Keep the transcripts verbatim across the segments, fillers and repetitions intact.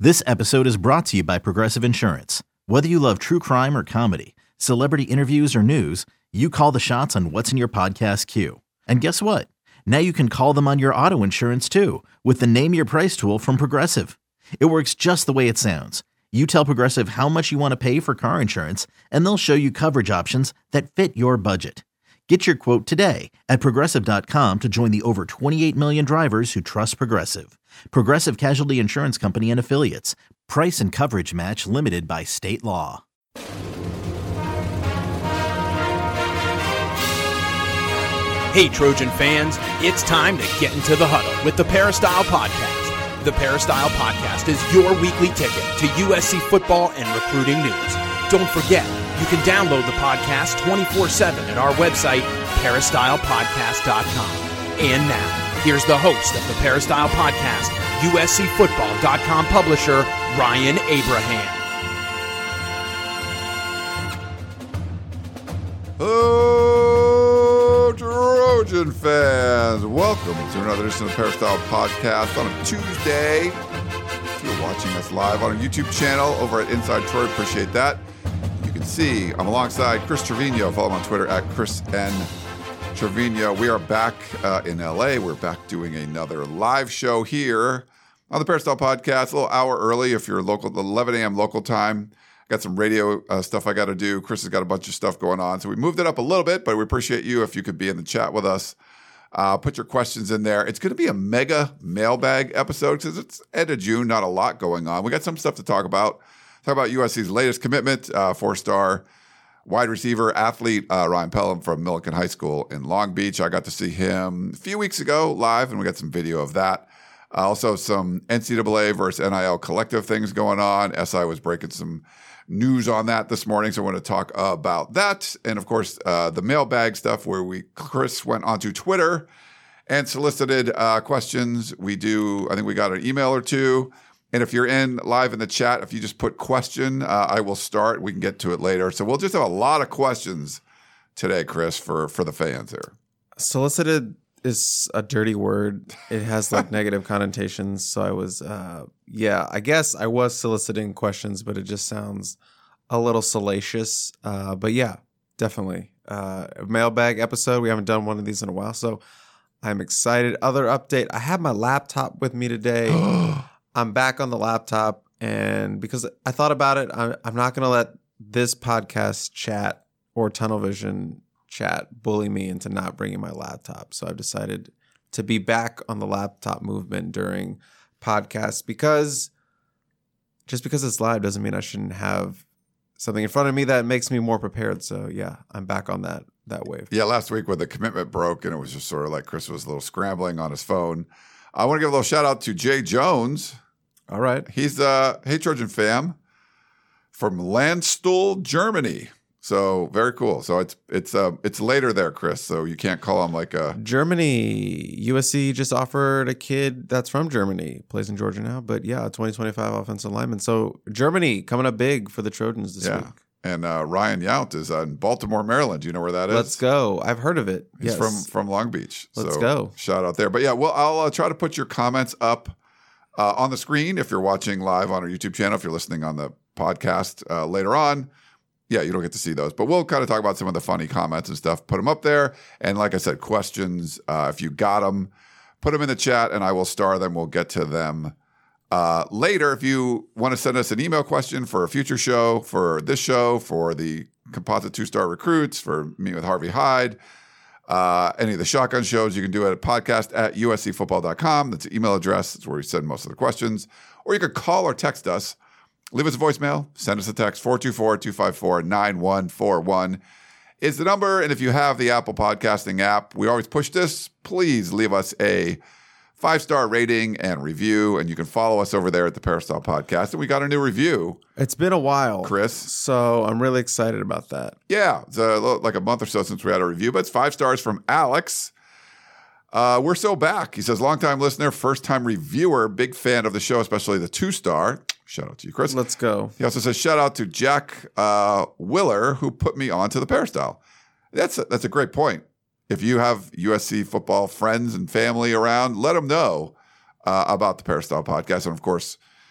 This episode is brought to you by Progressive Insurance. Whether you love true crime or comedy, celebrity interviews or news, you call the shots on what's in your podcast queue. And guess what? Now you can call them on your auto insurance too with the Name Your Price tool from Progressive. It works just the way it sounds. You tell Progressive how much you want to pay for car insurance, and they'll show you coverage options that fit your budget. Get your quote today at Progressive dot com to join the over twenty-eight million drivers who trust Progressive. Progressive Casualty Insurance Company and Affiliates. Price and coverage match limited by state law. Hey, Trojan fans, it's time to get into the huddle with the Peristyle Podcast. The Peristyle Podcast is your weekly ticket to U S C football and recruiting news. Don't forget, you can download the podcast twenty-four seven at our website, peristyle podcast dot com. And now, here's the host of the Peristyle Podcast, U S C football dot com publisher, Ryan Abraham. Hello, Trojan fans. Welcome to another edition of the Peristyle Podcast on a Tuesday. If you're watching us live on our YouTube channel over at Inside Troy, appreciate that. You can see I'm alongside Chris Trevino. Follow him on Twitter at Chris N. Trevino. We are back uh, in L A. We're back doing another live show here on the Peristyle Podcast, a little hour early if you're local, eleven a.m. local time. Got some radio uh, stuff I got to do. Chris has got a bunch of stuff going on. So we moved it up a little bit, but we appreciate you if you could be in the chat with us. Uh, put your questions in there. It's going to be a mega mailbag episode because it's end of June, not a lot going on. We got some stuff to talk about. Talk about U S C's latest commitment, uh, four-star wide receiver, athlete, uh, Ryan Pelham from Millikan High School in Long Beach. I got to see him a few weeks ago live, and we got some video of that. Uh, also, some N C double A versus N I L collective things going on. S I was breaking some news on that this morning, so I want to talk about that. And, of course, uh, the mailbag stuff where we Chris went onto Twitter and solicited uh, questions. We do, I think we got an email or two. And if you're in live in the chat, if you just put question, uh, I will start. We can get to it later. So we'll just have a lot of questions today, Chris, for, for the fans here. Solicited is a dirty word. It has like negative connotations. So I was, uh, yeah, I guess I was soliciting questions, but it just sounds a little salacious. Uh, but yeah, definitely. Uh, a mailbag episode. We haven't done one of these in a while. So I'm excited. Other update. I have my laptop with me today. I'm back on the laptop, and because I thought about it, I'm, I'm not going to let this podcast chat or Tunnel Vision chat bully me into not bringing my laptop. So I've decided to be back on the laptop movement during podcasts, because just because it's live doesn't mean I shouldn't have something in front of me that makes me more prepared. So yeah, I'm back on that that wave. Yeah, last week when the commitment broke and it was just sort of like Chris was a little scrambling on his phone. I want to give a little shout out to Jay Jones. All right. He's uh hey Trojan fam from Landstuhl, Germany. So very cool. So it's it's uh it's later there, Chris. So you can't call him like a Germany. U S C just offered a kid that's from Germany, plays in Georgia now, but yeah, twenty twenty-five offensive lineman. So Germany coming up big for the Trojans this yeah. week. And uh, Ryan Yount is in Baltimore, Maryland. Do you know where that is? Let's go. I've heard of it. He's yes. from from Long Beach. Let's so go. Shout out there. But yeah, well, I'll uh, try to put your comments up uh, on the screen if you're watching live on our YouTube channel. If you're listening on the podcast uh, later on, yeah, you don't get to see those. But we'll kind of talk about some of the funny comments and stuff. Put them up there. And like I said, questions, uh, if you got them, put them in the chat and I will star them. We'll get to them uh, later. If you want to send us an email question for a future show, for this show, for the Composite Two-Star Recruits, for me with Harvey Hyde, uh, any of the shotgun shows, you can do it at podcast at U S C football dot com. That's the email address. That's where we send most of the questions. Or you could call or text us. Leave us a voicemail. Send us a text. four two four, two five four, nine one four one is the number. And if you have the Apple Podcasting app, we always push this. Please leave us a five-star rating and review. And you can follow us over there at the Peristyle Podcast. And we got a new review. It's been a while, Chris. So I'm really excited about that. Yeah, it's a, like a month or so since we had a review, but it's five stars from Alex. Uh, we're so back. He says, longtime listener, first-time reviewer, big fan of the show, especially the two-star. Shout out to you, Chris. Let's go. He also says, shout out to Jack uh, Willer, who put me on to the Peristyle. That's a, that's a great point. If you have U S C football friends and family around, let them know uh, about the Peristyle Podcast. And, of course,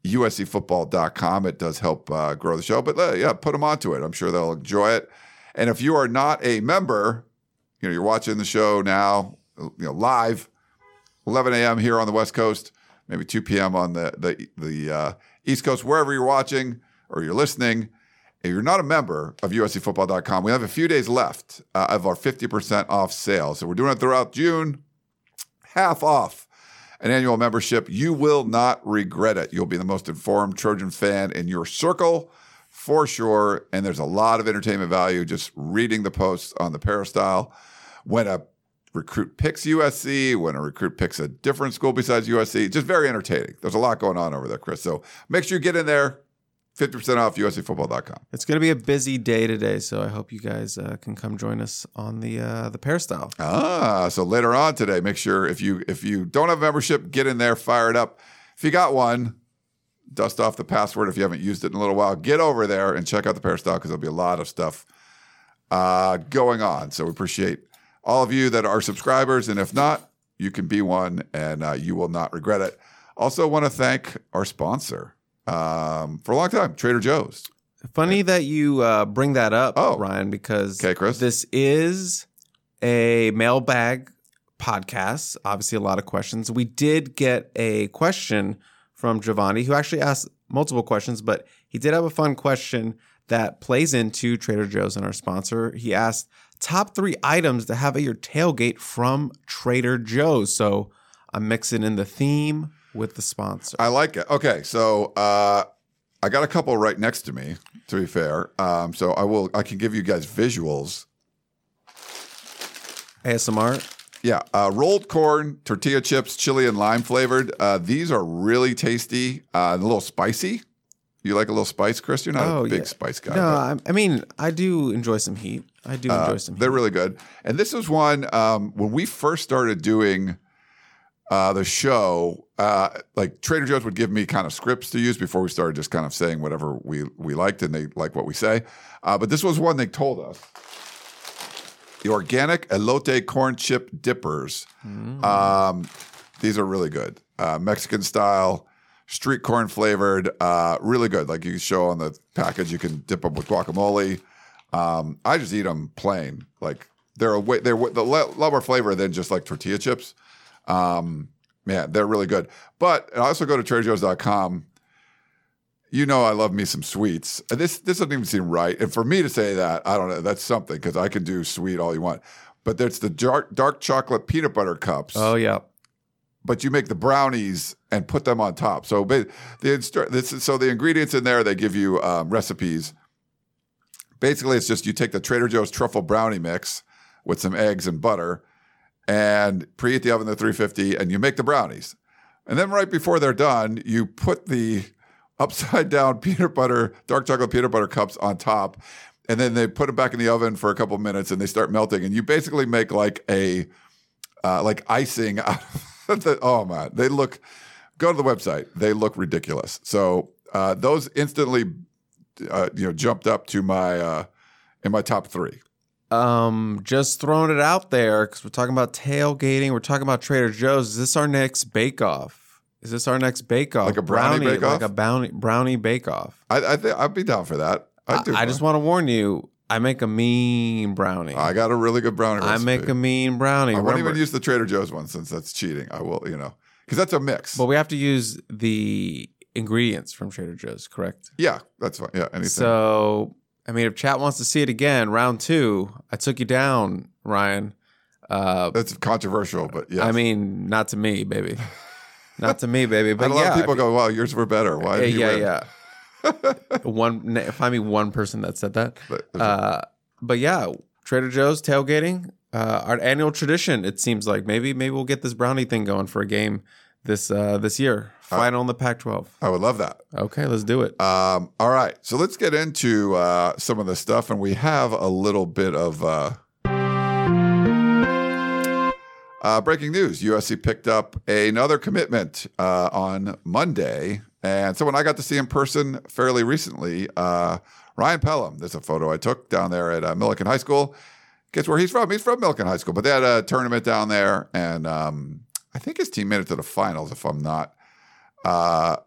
U S C football dot com. It does help uh, grow the show, but uh, yeah, put them onto it. I'm sure they'll enjoy it. And if you are not a member, you know, you're watching the show now, you know, live, eleven a.m. here on the West Coast, maybe two p.m. on the the the uh, East Coast, wherever you're watching or you're listening. If you're not a member of U S C football dot com, we have a few days left uh, of our fifty percent off sale. So we're doing it throughout June, half off an annual membership. You will not regret it. You'll be the most informed Trojan fan in your circle for sure. And there's a lot of entertainment value just reading the posts on the Peristyle. When a recruit picks U S C, when a recruit picks a different school besides U S C, just very entertaining. There's a lot going on over there, Chris. So make sure you get in there. fifty percent off U S C football dot com. It's going to be a busy day today, so I hope you guys uh, can come join us on the uh, the Peristyle. Ah, so later on today, make sure if you if you don't have a membership, get in there, fire it up. If you got one, dust off the password if you haven't used it in a little while. Get over there and check out the Peristyle because there'll be a lot of stuff uh, going on. So we appreciate all of you that are subscribers, and if not, you can be one, and uh, you will not regret it. Also want to thank our sponsor. Um, for a long time, Trader Joe's. Funny that you uh, bring that up, Oh. Ryan, because Okay, Chris. this is a mailbag podcast. Obviously, a lot of questions. We did get a question from Giovanni, who actually asked multiple questions, but he did have a fun question that plays into Trader Joe's and our sponsor. He asked, top three items to have at your tailgate from Trader Joe's. So I'm mixing in the theme with the sponsor. I like it. Okay, so uh, I got a couple right next to me, to be fair. Um, so I will. I can give you guys visuals. A S M R. Yeah, uh, rolled corn, tortilla chips, chili and lime flavored. Uh, these are really tasty, uh, and a little spicy. You like a little spice, Chris? You're not Oh, a big yeah. spice guy. No, but, I, I mean, I do enjoy some heat. I do enjoy uh, some heat. they're really good. And this was one um, when we first started doing uh, the show. Uh, like Trader Joe's would give me kind of scripts to use before we started just kind of saying whatever we we liked, and they like what we say. Uh, but this was one they told us. The organic elote corn chip dippers. Mm. Um, these are really good. Uh, Mexican style, street corn flavored, uh, really good. Like you can show on the package, you can dip them with guacamole. Um, I just eat them plain. Like they're a way, they're a lot more flavor than just like tortilla chips. Um, man, they're really good. But I also go to trader joe's dot com. You know I love me some sweets. This this doesn't even seem right. And for me to say that, I don't know, that's something because I can do sweet all you want. But there's the dark, dark chocolate peanut butter cups. Oh, yeah. But you make the brownies and put them on top. So the instru- this is, so the ingredients in there, they give you um, recipes. Basically, it's just you take the Trader Joe's truffle brownie mix with some eggs and butter and preheat the oven to three fifty, and you make the brownies. And then right before they're done, you put the upside down peanut butter, dark chocolate peanut butter cups on top, and then they put them back in the oven for a couple minutes, and they start melting. And you basically make like a uh, like icing out of the, oh man, they look. Go to the website; they look ridiculous. So uh, those instantly, uh, you know, jumped up to my uh, in my top three. Um, just throwing it out there because we're talking about tailgating. We're talking about Trader Joe's. Is this our next bake-off? Is this our next bake-off? Like a brownie bake-off? Like a brownie, brownie bake-off. I, I think I'd be down for that. I'd do I, I fine. just want to warn you, I make a mean brownie. I got a really good brownie I recipe. make a mean brownie. I won't Remember- even use the Trader Joe's one since that's cheating. I will, you know, because that's a mix. But we have to use the ingredients from Trader Joe's, correct? Yeah, that's fine. Yeah, anything. So, I mean, if chat wants to see it again, round two, I took you down, Ryan. Uh, That's controversial, but yeah. I mean, not to me, baby. Not to me, baby. But a lot yeah, of people if- go, "Wow, yours were better." Why did yeah, you yeah, win? yeah. one, find me one person that said that. But- Uh, but yeah, Trader Joe's tailgating, uh, our annual tradition. It seems like maybe maybe we'll get this brownie thing going for a game this uh, this year. Final in the Pac twelve. I would love that. Okay, let's do it. Um, all right, so let's get into uh, some of the stuff, and we have a little bit of uh, uh, breaking news. U S C picked up another commitment uh, on Monday, and someone I got to see in person fairly recently, uh, Ryan Pelham. There's a photo I took down there at uh, Millikan High School. Guess where he's from? He's from Millikan High School, but they had a tournament down there, and um, I think his team made it to the finals, if I'm not Uh,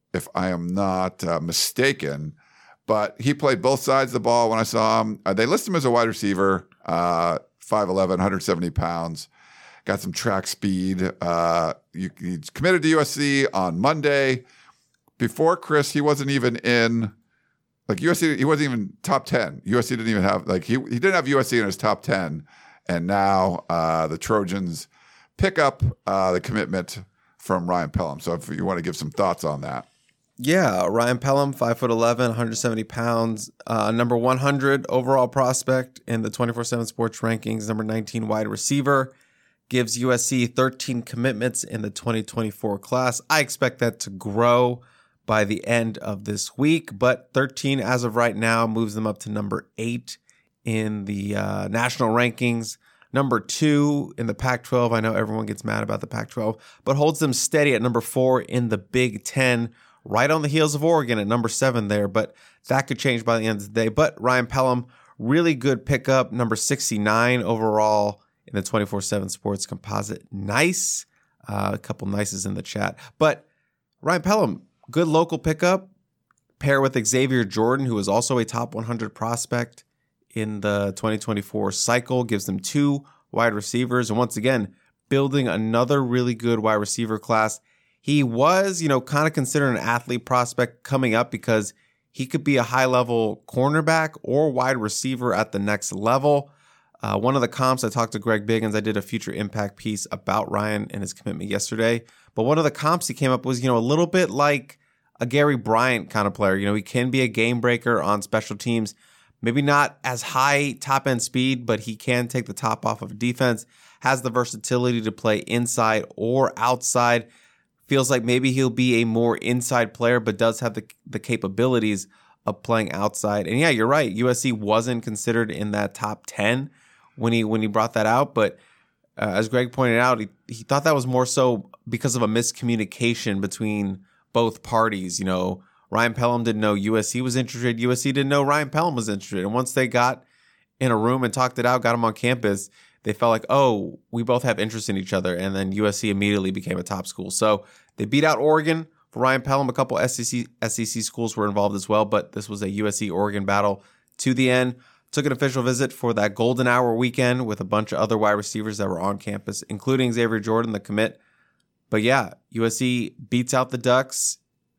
if I am not uh, mistaken. But he played both sides of the ball when I saw him. Uh, they list him as a wide receiver, uh, five eleven, one hundred seventy pounds. Got some track speed. Uh, you, he's committed to U S C on Monday. Before Chris, he wasn't even in, like U S C, he wasn't even top ten. U S C didn't even have, like, he, he didn't have U S C in his top ten. And now uh, the Trojans pick up uh, the commitment from Ryan Pelham. So if you want to give some thoughts on that. Yeah, Ryan Pelham, five foot eleven, one hundred seventy pounds, uh, number one hundred overall prospect in the twenty-four seven Sports rankings, number nineteen wide receiver, gives U S C thirteen commitments in the twenty twenty-four class. I expect that to grow by the end of this week, but thirteen as of right now moves them up to number eight in the uh, national rankings, number two in the Pac twelve. I know everyone gets mad about the Pac twelve, but holds them steady at number four in the Big Ten. Right on the heels of Oregon at number seven there, but that could change by the end of the day. But Ryan Pelham, really good pickup, number sixty-nine overall in the twenty-four seven Sports composite. Nice. Uh, a couple nices in the chat. But Ryan Pelham, good local pickup. Pair with Xavier Jordan, who is also a top one hundred prospect in the twenty twenty-four cycle, gives them two wide receivers. And once again, building another really good wide receiver class. He was, you know, kind of considered an athlete prospect coming up because he could be a high-level cornerback or wide receiver at the next level. Uh, one of the comps, I talked to Greg Biggins. I did a future impact piece about Ryan and his commitment yesterday. But one of the comps he came up was, you know, a little bit like a Gary Bryant kind of player. You know, he can be a game breaker on special teams. Maybe not as high top-end speed, but he can take the top off of a defense. Has the versatility to play inside or outside. Feels like maybe he'll be a more inside player, but does have the the capabilities of playing outside. And yeah, you're right. U S C wasn't considered in that top ten when he when he brought that out. But uh, as Greg pointed out, he, he thought that was more so because of a miscommunication between both parties. You know, Ryan Pelham didn't know U S C was interested. U S C didn't know Ryan Pelham was interested. And once they got in a room and talked it out, got him on campus, they felt like, oh, we both have interest in each other. And then U S C immediately became a top school. So they beat out Oregon for Ryan Pelham. A couple S E C, S E C schools were involved as well, but this was a U S C-Oregon battle to the end. Took an official visit for that golden hour weekend with a bunch of other wide receivers that were on campus, including Xavier Jordan, the commit. But yeah, U S C beats out the Ducks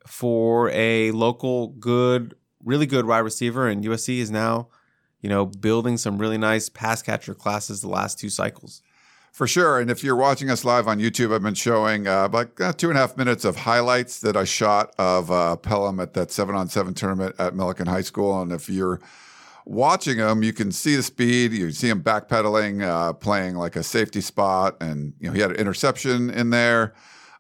for a local good, really good wide receiver, and U S C is now, you know, building some really nice pass catcher classes the last two cycles. For sure. And if you're watching us live on YouTube, I've been showing uh, like uh, two and a half minutes of highlights that I shot of uh, Pelham at that seven on seven tournament at Millikan High School. And if you're watching him, you can see the speed. You see him backpedaling, uh, playing like a safety spot. And, you know, he had an interception in there.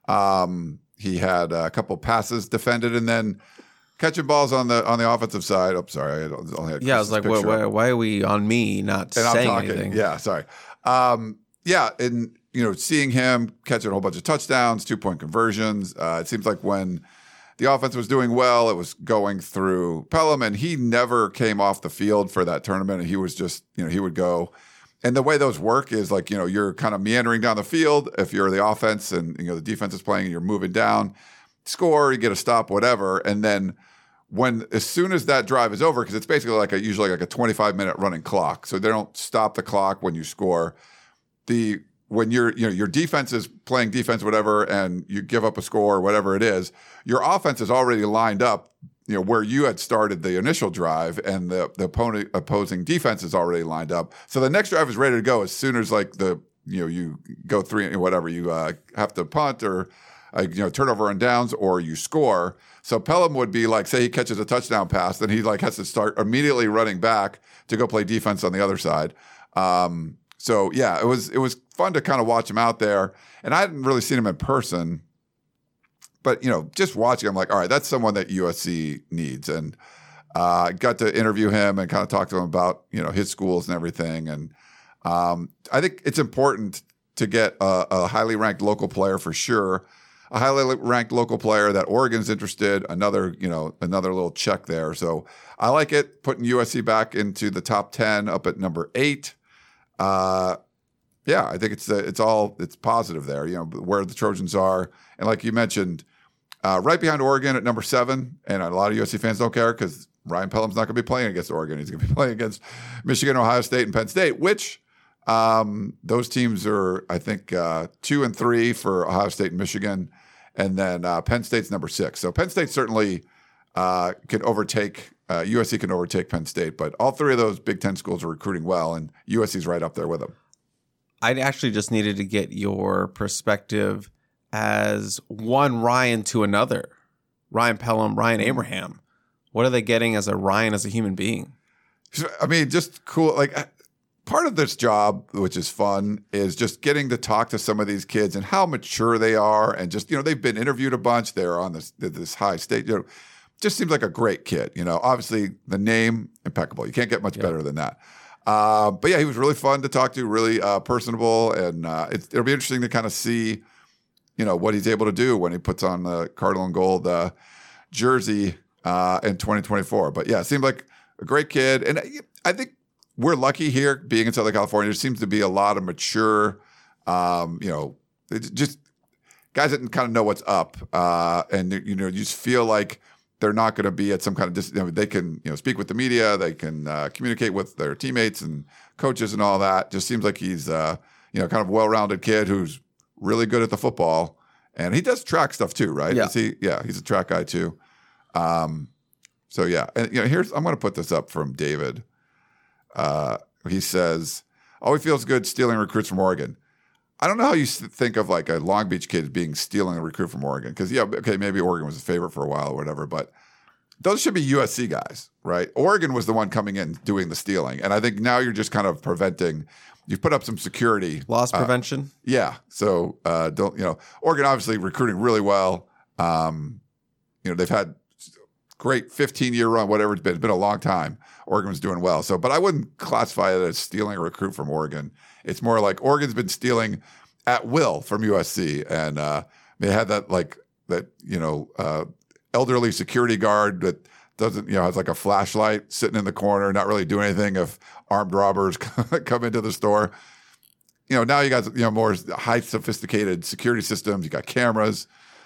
Um, he had a couple passes defended, and then catching balls on the on the offensive side. Oh, sorry. I only had yeah, I was like, why, why, why are we on me not and saying I'm talking. anything? Yeah, sorry. Um, yeah, and, you know, seeing him catching a whole bunch of touchdowns, two-point conversions, uh, it seems like when the offense was doing well, it was going through Pelham, and he never came off the field for that tournament. And he was just, you know, he would go. And the way those work is like, you know, you're kind of meandering down the field if you're the offense and, you know, the defense is playing and you're moving down, score, you get a stop, whatever. And then when, as soon as that drive is over, because it's basically like a, usually like a twenty-five minute running clock. So they don't stop the clock when you score. The, when you're, you know, your defense is playing defense, whatever, and you give up a score or whatever it is, your offense is already lined up, you know, where you had started the initial drive, and the, the opponent opposing defense is already lined up. So the next drive is ready to go as soon as like the, you know, you go three, whatever, you uh, have to punt or, uh, you know, turnover and downs, or you score. So Pelham would be like, say he catches a touchdown pass, then he like has to start immediately running back to go play defense on the other side. Um, so yeah, it was, it was fun to kind of watch him out there. And I hadn't really seen him in person, but, you know, just watching him, like, all right, that's someone that U S C needs. And I uh, got to interview him and kind of talk to him about, you know, his schools and everything. And um, I think it's important to get a, a highly ranked local player for sure. A highly ranked local player that Oregon's interested, another, you know, another little check there. So I like it, putting U S C back into the top ten, up at number eight. Uh, yeah, I think it's uh, it's all it's positive there. You know, where the Trojans are, and like you mentioned, Uh, right behind Oregon at number seven, and a lot of U S C fans don't care because Ryan Pellum's not going to be playing against Oregon. He's going to be playing against Michigan, Ohio State, and Penn State, which um, those teams are, I think, uh, two and three for Ohio State and Michigan, and then uh, Penn State's number six. So Penn State certainly uh, can overtake, uh, U S C can overtake Penn State, but all three of those Big Ten schools are recruiting well, and U S C's right up there with them. I actually just needed to get your perspective as one Ryan to another. Ryan Pellum, Ryan Abraham. What are they getting as a Ryan as a human being? I mean, just cool. Like part of this job, which is fun, is just getting to talk to some of these kids and how mature they are. And just, you know, they've been interviewed a bunch. They're on this, this high stage. You know, just seems like a great kid. You know, obviously the name, impeccable. You can't get much yeah. better than that. Uh, but yeah, he was really fun to talk to, really uh, personable. And uh, it, it'll be interesting to kind of see, you know, what he's able to do when he puts on the Cardinal and Gold uh, jersey uh, in twenty twenty-four. But yeah, it seemed like a great kid. And I think we're lucky here being in Southern California. There seems to be a lot of mature, um, you know, just guys that kind of know what's up. Uh, and, you know, you just feel like they're not going to be at some kind of, dis- you know, they can, you know, speak with the media. They can uh, communicate with their teammates and coaches and all that. Just seems like he's, uh, you know, kind of well-rounded kid who's really good at the football. And he does track stuff too, right? Yeah. Is he, yeah, he's a track guy too. Um, so yeah, and you know, here's I'm going to put this up from David. Uh, he says, "Always feels good stealing recruits from Oregon." I don't know how you think of like a Long Beach kid being stealing a recruit from Oregon because yeah, okay, maybe Oregon was a favorite for a while or whatever, but those should be U S C guys, right? Oregon was the one coming in doing the stealing, and I think now you're just kind of preventing. You've put up some security. Loss uh, prevention. Yeah. So uh, don't you know? Oregon obviously recruiting really well. Um, you know they've had great fifteen year run, whatever it's been. It's been a long time. Oregon's doing well. So, but I wouldn't classify it as stealing a recruit from Oregon. It's more like Oregon's been stealing at will from U S C, and uh, they had that like that you know uh, elderly security guard that doesn't you know has like a flashlight sitting in the corner, not really doing anything if armed robbers come into the store. You know, now you got you know more high sophisticated security systems. You got cameras.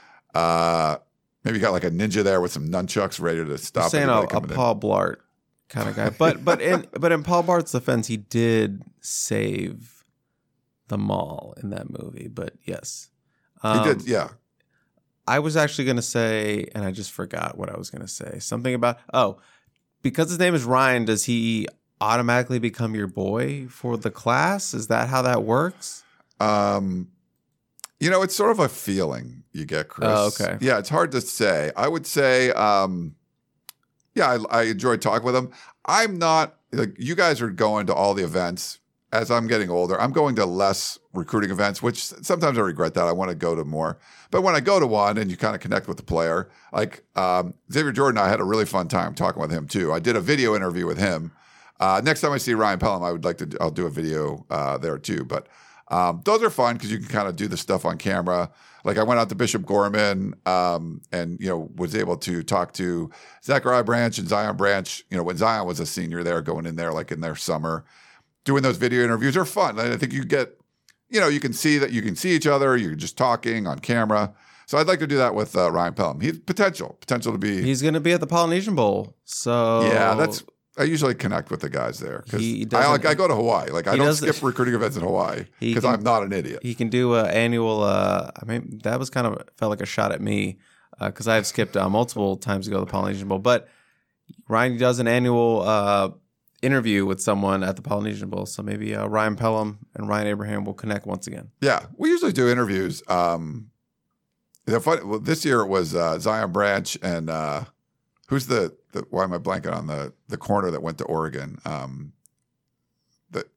Uh, maybe you got like a ninja there with some nunchucks ready to stop. You're saying a, a Paul Blart kind of guy, but but in but in Paul Blart's defense, he did save the mall in that movie. But yes, um, he did. Yeah. I was actually going to say, and I just forgot what I was going to say. Something about, oh, because his name is Ryan, does he automatically become your boy for the class? Is that how that works? Um, you know, it's sort of a feeling you get, Chris. Oh, okay. Yeah, it's hard to say. I would say, um, yeah, I, I enjoyed talking with him. I'm not, like, you guys are going to all the events. As I'm getting older, I'm going to less recruiting events, which sometimes I regret that. I want to go to more. But when I go to one and you kind of connect with the player, like um, Xavier Jordan, I had a really fun time talking with him too. I did a video interview with him. Uh, next time I see Ryan Pellum, I would like to, I'll do a video uh, there too. But um, those are fun because you can kind of do the stuff on camera. Like I went out to Bishop Gorman um, and, you know, was able to talk to Zachariah Branch and Zion Branch, you know, when Zion was a senior there, going in there like in their summer. Doing those video interviews are fun. I think you get, you know, you can see that you can see each other. You're just talking on camera. So I'd like to do that with uh, Ryan Pellum. He's potential, potential to be. He's going to be at the Polynesian Bowl. So yeah, that's. I usually connect with the guys there because I, like, I go to Hawaii. Like I don't skip recruiting events in Hawaii because I'm not an idiot. He can do an annual. Uh, I mean, that was kind of felt like a shot at me because uh, I've skipped uh, multiple times to go to the Polynesian Bowl. But Ryan does an annual. Uh, interview with someone at the Polynesian Bowl. So maybe uh, Ryan Pellum and Ryan Abraham will connect once again. Yeah, we usually do interviews. Um, the fun, well, this year it was uh, Zion Branch and uh, who's the, the, why am I blanking on the the corner that went to Oregon? Um, the,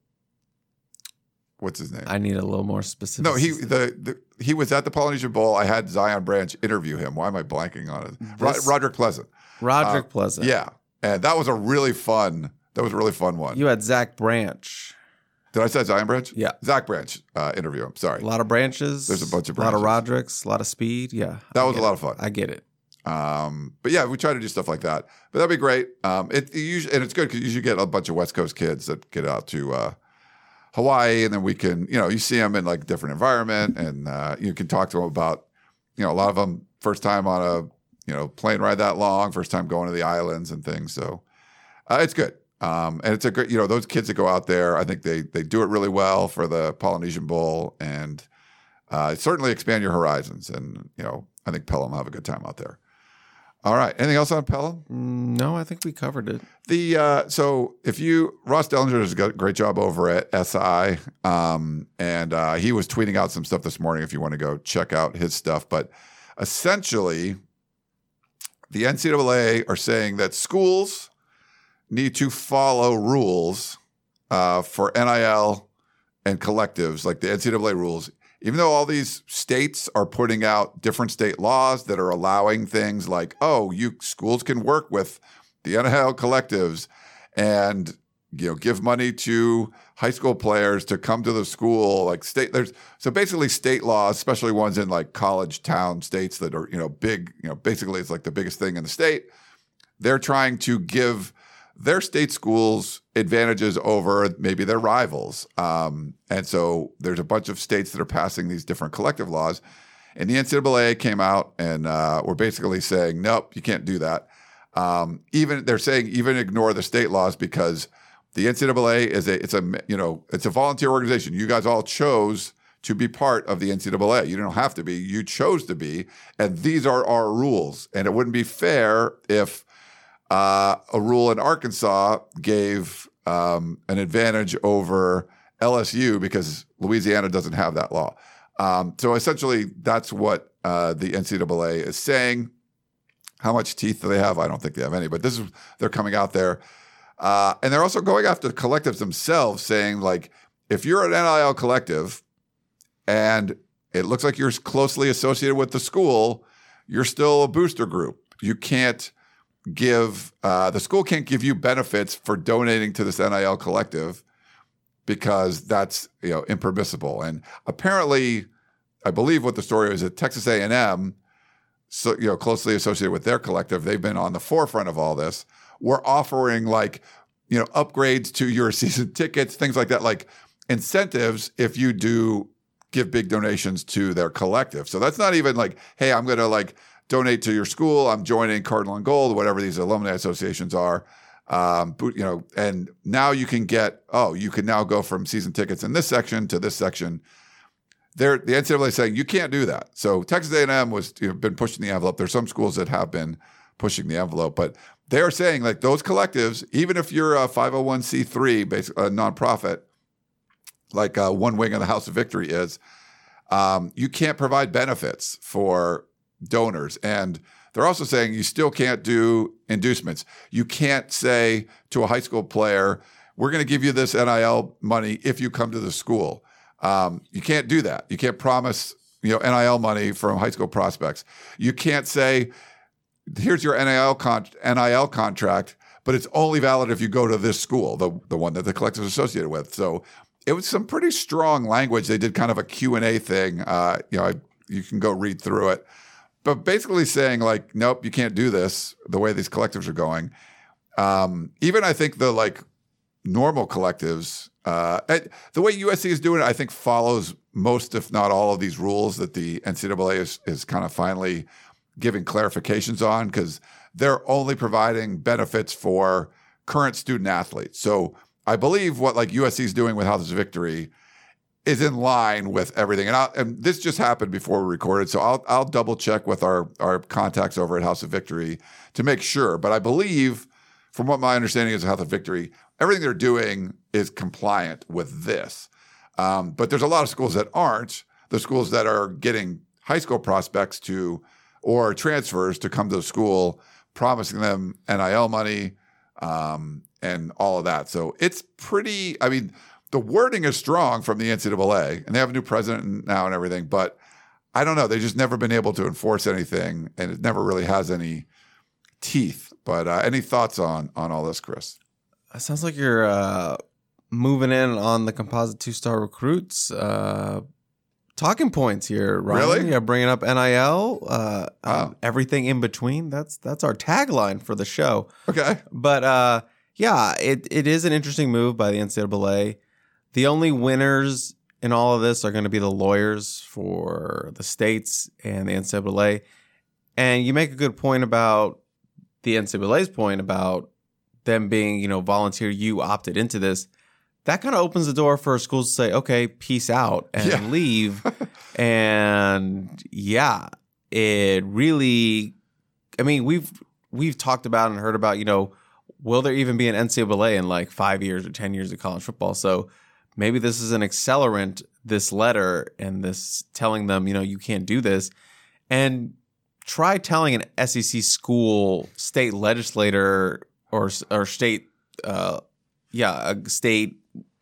what's his name? I need a little more specific. No, he the, the he was at the Polynesian Bowl. I had Zion Branch interview him. Why am I blanking on it? This, Roderick Pleasant. Roderick uh, Pleasant. Yeah, and that was a really fun. That was a really fun one. You had Zach Branch. Did I say Zion Branch? Yeah. Zach Branch uh, interview him. Sorry. A lot of branches. There's a bunch of A branches. lot of Rodericks, a lot of speed. Yeah. That I was a lot it. of fun. I get it. Um, but yeah, we try to do stuff like that. But that'd be great. Um, it, it usually, and it's good because you usually get a bunch of West Coast kids that get out to uh, Hawaii, and then we can, you know, you see them in like a different environment, and uh, you can talk to them about, you know, a lot of them first time on a, you know, plane ride that long, first time going to the islands and things. So uh, it's good. Um, and it's a great, you know, those kids that go out there, I think they they do it really well for the Polynesian Bowl, and uh, certainly expand your horizons. And, you know, I think Pelham will have a good time out there. All right. Anything else on Pelham? No, I think we covered it. The uh, so if you Ross Dellinger does a great job over at S I, um, and uh, he was tweeting out some stuff this morning. If you want to go check out his stuff, but essentially, the N C double A are saying that schools need to follow rules uh, for N I L and collectives, like the N C double A rules. Even though all these states are putting out different state laws that are allowing things like, oh, you schools can work with the N I L collectives and, you know, give money to high school players to come to the school, like state there's so basically state laws, especially ones in like college town states that are, you know, big, you know, basically it's like the biggest thing in the state. They're trying to give their state schools advantages over maybe their rivals. Um, and so there's a bunch of states that are passing these different collective laws. And the N C double A came out and uh, were basically saying, nope, you can't do that. Um, even they're saying even ignore the state laws because the N C double A is a it's a you know it's a volunteer organization. You guys all chose to be part of the N C double A. You don't have to be. You chose to be, and these are our rules. And it wouldn't be fair if Uh, a rule in Arkansas gave um, an advantage over L S U because Louisiana doesn't have that law. Um, so essentially, that's what uh, the N C double A is saying. How much teeth do they have? I don't think they have any, but this is they're coming out there. Uh, and they're also going after the collectives themselves, saying, like, if you're an N I L collective and it looks like you're closely associated with the school, you're still a booster group. You can't give uh, the school can't give you benefits for donating to this N I L collective because that's, you know, impermissible. And apparently, I believe what the story is that Texas A and M, so you know, closely associated with their collective, they've been on the forefront of all this. We're offering like, you know, upgrades to your season tickets, things like that, like incentives if you do give big donations to their collective. So that's not even like, hey, I'm going to like donate to your school. I'm joining Cardinal and Gold, whatever these alumni associations are. Um, you know, and now you can get, oh, you can now go from season tickets in this section to this section. They're, the N C double A is saying you can't do that. So Texas A and M was, you know, been pushing the envelope. There's some schools that have been pushing the envelope, but they're saying like those collectives, even if you're a five oh one c three, basically a nonprofit, like uh, one wing of the House of Victory is, um, you can't provide benefits for donors. And they're also saying you still can't do inducements. You can't say to a high school player, we're going to give you this N I L money if you come to the school. Um, you can't do that. You can't promise, you know, N I L money from high school prospects. You can't say, here's your N I L con- N I L contract, but it's only valid if you go to this school, the, the one that the collective is associated with. So it was some pretty strong language. They did kind of a Q and A thing. Uh, you know, I, you can go read through it. But basically saying like, nope, you can't do this the way these collectives are going. Um, even I think the like normal collectives, uh, the way U S C is doing it, I think follows most, if not all of these rules that the N C double A is, is kind of finally giving clarifications on, because they're only providing benefits for current student athletes. So I believe what like U S C is doing with House of Victory is in line with everything. And, I'll, and this just happened before we recorded, so I'll, I'll double check with our, our contacts over at House of Victory to make sure. But I believe, from what my understanding is of House of Victory, everything they're doing is compliant with this. Um, but there's a lot of schools that aren't. The schools that are getting high school prospects to or transfers to come to the school, promising them N I L money um, and all of that. So it's pretty, I mean, the wording is strong from the N C double A, and they have a new president now and everything, but I don't know. They've just never been able to enforce anything, and it never really has any teeth. But uh, any thoughts on on all this, Chris? It sounds like you're uh, moving in on the composite two-star recruits uh, talking points here, Ryan. Really? Yeah, bringing up N I L, uh, Oh. um, everything in between. That's that's our tagline for the show. Okay. But uh, yeah, it it is an interesting move by the N C double A. The only winners in all of this are going to be the lawyers for the states and the N C double A. And you make a good point about the N C double A's point about them being, you know, volunteer. You opted into this. That kind of opens the door for schools to say, okay, peace out and Yeah. leave. And yeah, it really, I mean, we've we've talked about and heard about, you know, will there even be an N C double A in like five years or ten years of college football? So maybe this is an accelerant, this letter and this telling them, you know, you can't do this. And try telling an S E C school, state legislator or or state, uh, yeah, a state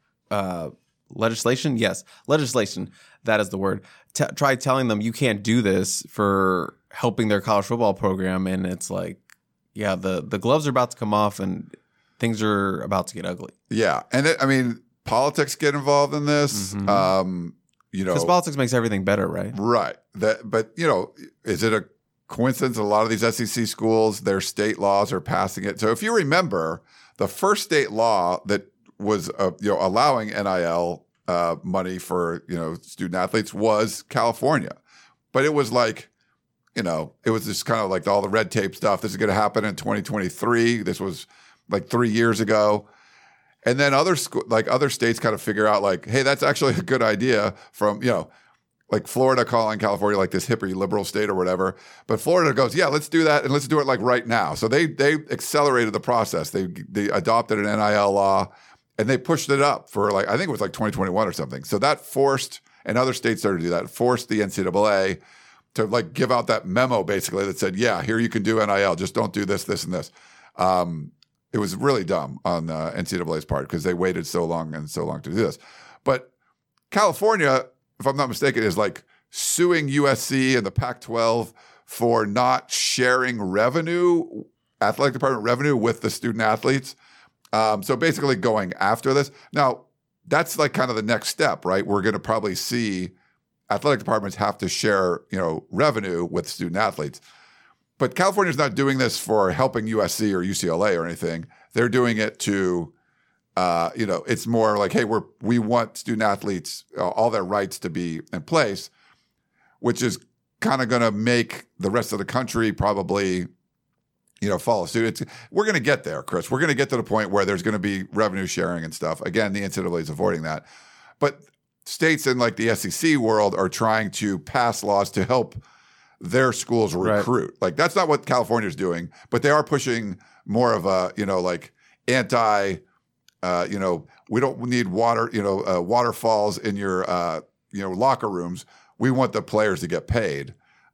uh, legislation. Yes, legislation. That is the word. T- try telling them you can't do this for helping their college football program. And it's like, yeah, the, the gloves are about to come off and things are about to get ugly. Yeah. And it, I mean, politics get involved in this. Mhm. Um, you know, Because politics makes everything better, right? right. That, but, you know, is it a coincidence? A lot of these S E C schools, their state laws are passing it. So if you remember, the first state law that was, uh, you know, allowing N I L uh, money for, you know, student athletes was California. But it was like, you know, it was just kind of like all the red tape stuff. This is going to happen in twenty twenty-three. This was like three years ago. And then other school, like other states kind of figure out like, hey, that's actually a good idea from, you know, like Florida calling California like this hippie liberal state or whatever. But Florida goes, yeah, let's do that. And let's do it like right now. So they, they accelerated the process. They, they adopted an N I L law and they pushed it up for like, I think it was like twenty twenty-one or something. So that forced, and other states started to do that, forced the N C double A to like give out that memo basically that said, yeah, here you can do N I L. Just don't do this, this, and this. Um, it was really dumb on uh, N C double A's part because they waited so long and so long to do this. But California, if I'm not mistaken, is like suing U S C and the Pac twelve for not sharing revenue, athletic department revenue with the student athletes. Um, so basically going after this. Now, that's like kind of the next step, right? We're going to probably see athletic departments have to share, you know, revenue with student athletes. But California's not doing this for helping U S C or U C L A or anything. They're doing it to, uh, you know, it's more like, hey, we're we want student athletes, uh, all their rights to be in place, which is kind of going to make the rest of the country probably, you know, follow suit. It's, we're going to get there, Chris. We're going to get to the point where there's going to be revenue sharing and stuff. Again, the N C double A is avoiding that. But states in like the S E C world are trying to pass laws to help their schools recruit. Right. Like that's not what California's doing, but they are pushing more of a, you know, like anti, uh, you know, we don't need water, you know, uh, waterfalls in your, uh, you know, locker rooms. We want the players to get paid.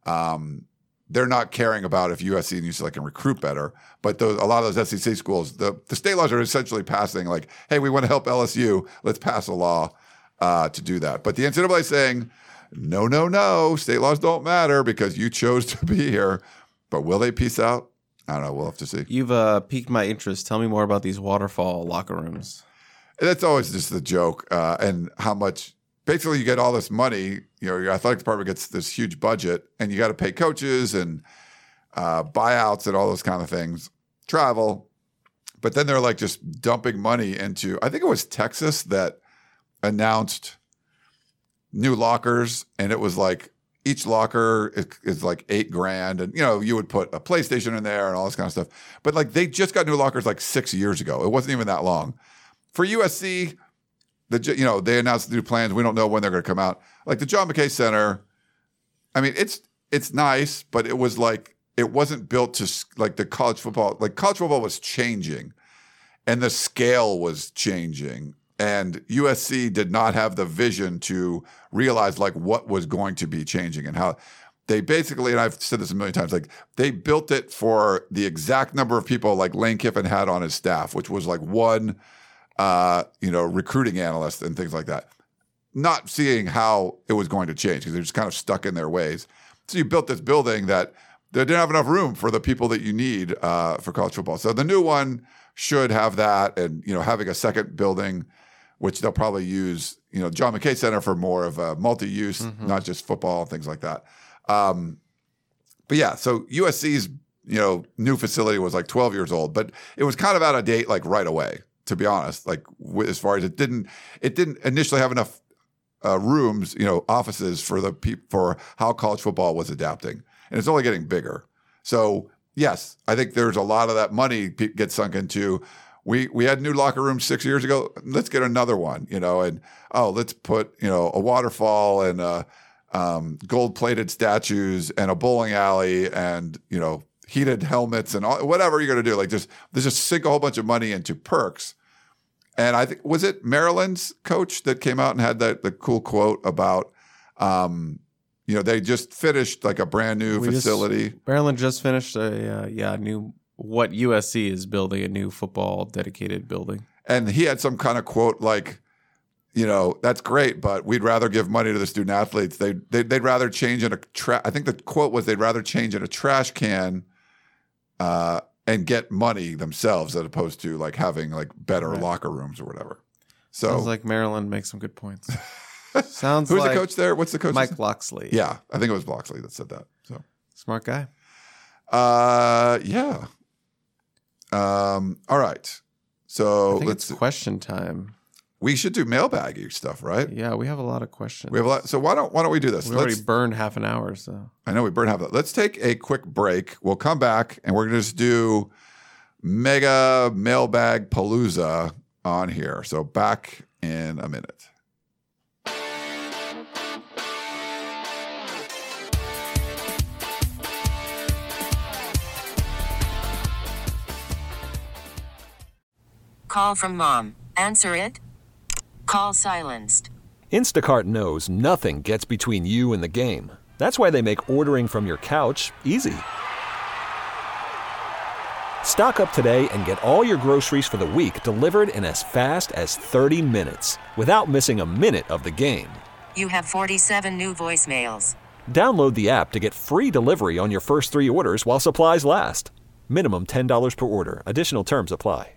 Um, they're not caring about if U S C and U C L A can recruit better, but those, a lot of those S E C schools, the, the state laws are essentially passing like, hey, we want to help L S U. Let's pass a law uh, to do that. But the N C double A is saying, no, no, no, state laws don't matter because you chose to be here. But will they peace out? I don't know. We'll have to see. You've uh, piqued my interest. Tell me more about these waterfall locker rooms. And that's always just the joke uh, and how much basically you get all this money. You know, your athletic department gets this huge budget and you got to pay coaches and uh, buyouts and all those kind of things, travel. But then they're like just dumping money into, I think it was Texas that announced new lockers, and it was like each locker is, is like eight grand, and you know you would put a PlayStation in there and all this kind of stuff. But like they just got new lockers like six years ago. It wasn't even that long. For U S C, the you know they announced new plans. We don't know when they're going to come out. Like the John McKay Center, I mean it's it's nice, but it was like it wasn't built to like the college football. Like college football was changing, and the scale was changing. And U S C did not have the vision to realize like what was going to be changing and how they basically, and I've said this a million times, like they built it for the exact number of people like Lane Kiffin had on his staff, which was like one, uh, you know, recruiting analyst and things like that. Not seeing how it was going to change because they're just kind of stuck in their ways. So you built this building that they didn't have enough room for the people that you need uh, for college football. So the new one should have that, and you know, having a second building, which they'll probably use, you know, John McKay Center for more of a multi-use, mm-hmm. not just football and things like that. Um, but yeah, so U S C's, you know, new facility was like twelve years old, but it was kind of out of date, like right away, to be honest, like as far as it didn't, it didn't initially have enough uh, rooms, you know, offices for the pe- for how college football was adapting, and it's only getting bigger. So yes, I think there's a lot of that money pe- gets sunk into. We we had new locker rooms six years ago. Let's get another one, you know, and oh, let's put you know a waterfall and uh, um, gold plated statues and a bowling alley and you know heated helmets and all, whatever you're going to do. Like just there's just sink a whole bunch of money into perks. And I think was it Maryland's coach that came out and had that the cool quote about, um, you know, they just finished like a brand new We facility. Just, Maryland just finished a uh, yeah new what U S C is building, a new football dedicated building. And he had some kind of quote like, you know, that's great, but we'd rather give money to the student athletes. They, they they'd rather change in a tra- I think the quote was they'd rather change in a trash can, uh, and get money themselves as opposed to like having like better right. locker rooms or whatever. So sounds like Maryland makes some good points. Sounds who's like the coach there? What's the coach? Mike Locksley. Yeah, I think it was Locksley that said that. So smart guy. Uh, yeah. Um. All right. So I think let's it's question time. We should do mailbaggy stuff, right? Yeah, we have a lot of questions. We have a lot. So why don't why don't we do this? We already burned half an hour, so I know we burned half of that. Let's take a quick break. We'll come back and we're gonna just do mega mailbag palooza on here. So back in a minute. Call from mom. Answer it. Call silenced. Instacart knows nothing gets between you and the game. That's why they make ordering from your couch easy. Stock up today and get all your groceries for the week delivered in as fast as thirty minutes without missing a minute of the game. You have forty-seven new voicemails. Download the app to get free delivery on your first three orders while supplies last. Minimum ten dollars per order. Additional terms apply.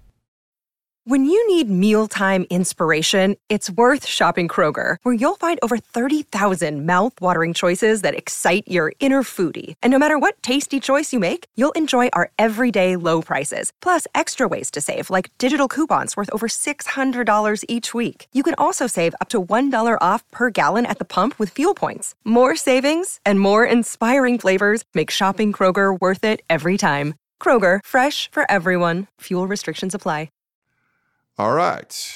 When you need mealtime inspiration, it's worth shopping Kroger, where you'll find over thirty thousand mouth-watering choices that excite your inner foodie. And no matter what tasty choice you make, you'll enjoy our everyday low prices, plus extra ways to save, like digital coupons worth over six hundred dollars each week. You can also save up to one dollar off per gallon at the pump with fuel points. More savings and more inspiring flavors make shopping Kroger worth it every time. Kroger, fresh for everyone. Fuel restrictions apply. All right.